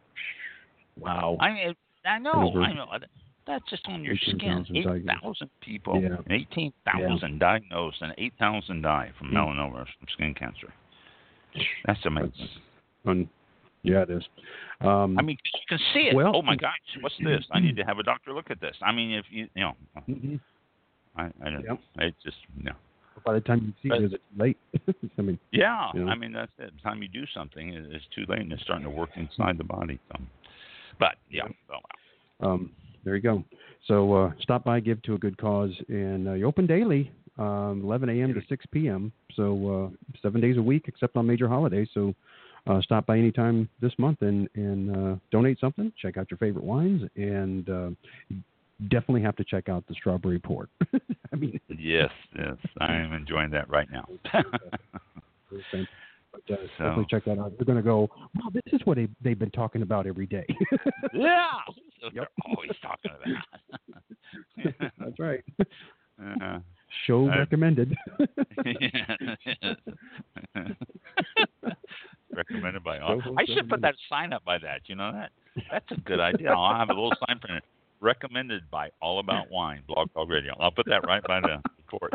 Wow. I mean, I know, I know. That's just on your skin. eight thousand people, yeah. eighteen thousand yeah. diagnosed, and eight thousand die from yeah. melanoma, from skin cancer. That's amazing. That's un- Yeah, it is. Um, I mean, you can see it. Well, oh my gosh, what's this? I need to have a doctor look at this. I mean, if you, you know, mm-hmm. I, I don't yep. know. It's just, you know. By the time you see but, it, it's late. I mean, yeah, you know. I mean that's it. By the time you do something, it's too late, and it's starting to work inside the body. So, but yeah, oh, wow. Um, there you go. So uh, stop by, give to a good cause, and uh, you open daily, um, eleven a.m. to six p.m. So uh, seven days a week, except on major holidays. So. Uh, stop by anytime this month and, and uh, donate something. Check out your favorite wines, and uh, definitely have to check out the strawberry port. I mean, yes, yes, I am enjoying that right now. but, uh, so, definitely check that out. You're going to go, wow, this is what they, they've been talking about every day. yeah, yep. They're always talking about. That's right. Uh-huh. Show uh, recommended. Recommended by all. I should put that sign up by that. You know that? That's a good idea. I'll have a little sign for it. Recommended by All About Wine, Blog Talk Radio. I'll put that right by the course.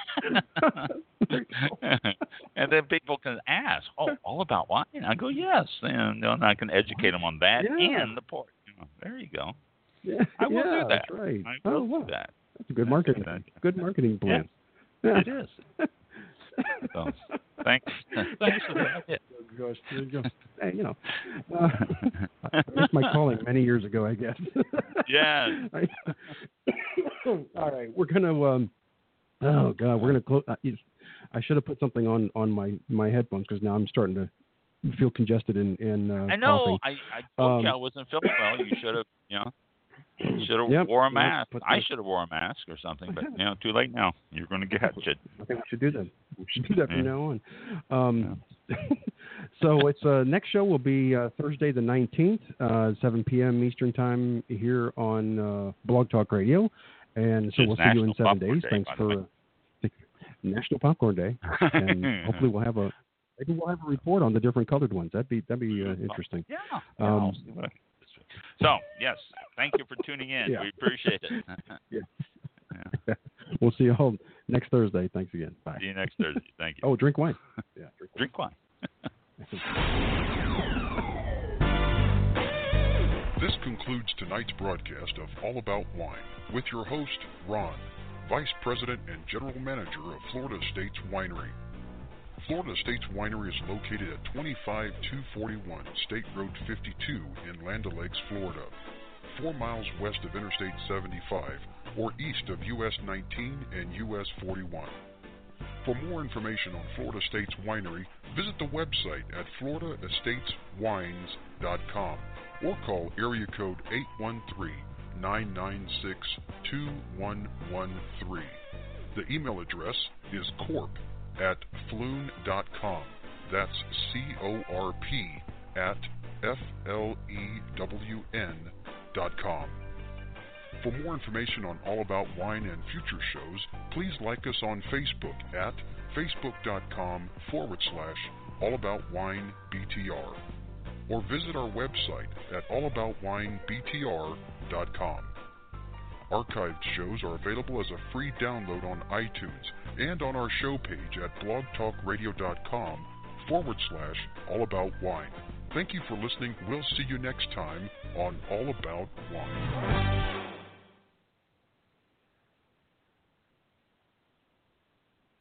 And then people can ask, oh, All About Wine? I go, yes. And then I can educate them on that yeah. and the port. You know, there you go. Yeah, I will yeah, do that. That's right. I will oh, wow. do that. That's a good marketing. Good marketing plan. Yeah, yeah. It is. So, thanks. Thanks for that. Gosh, there you go. Hey, you know, uh, I missed my calling many years ago, I guess. Yeah. All right, we're gonna. Um, oh God, we're gonna close. I should have put something on, on my, my headphones because now I'm starting to feel congested and and. Uh, I know. coughing. I I told um, you I wasn't feeling well. You should have. You know. Should have Yep, wore a let's mask. put I the- should have wore a mask or something, but you know, too late now. You're going to catch it. I think we should do that. We should do that from Yeah. now on. Um, so it's uh, next show will be uh, Thursday the nineteenth, uh, seven p.m. Eastern time here on uh, Blog Talk Radio, and so It's we'll see you in National seven Popcorn days. Day, Thanks by the for way. uh, National Popcorn Day, and hopefully we'll have a maybe we'll have a report on the different colored ones. That'd be that'd be uh, interesting. Yeah. yeah Um, I'll see what I- so yes, thank you for tuning in. Yeah. We appreciate it. Yeah. Yeah. We'll see you all next Thursday. Thanks again. Bye. See you next Thursday. Thank you. Oh, drink wine. Yeah, drink wine. Drink wine. This concludes tonight's broadcast of All About Wine with your host, Ron, Vice President and General Manager of Florida Estates Winery. Florida Estates Winery is located at twenty-five two forty-one State Road fifty-two in Land O'Lakes, Florida, four miles west of Interstate seventy-five or east of U S nineteen and U S forty-one. For more information on Florida Estates Winery, visit the website at florida estates wines dot com or call area code eight one three, nine nine six, two one one three. The email address is corp at flume dot com. That's C O R P at F L E W N dot com. For more information on All About Wine and future shows, please like us on Facebook at facebook.com forward slash allaboutwinebtr or visit our website at allaboutwinebtr dot com. Archived shows are available as a free download on iTunes and on our show page at blogtalkradio.com forward slash allaboutwine. Thank you for listening. We'll see you next time on All About Wine.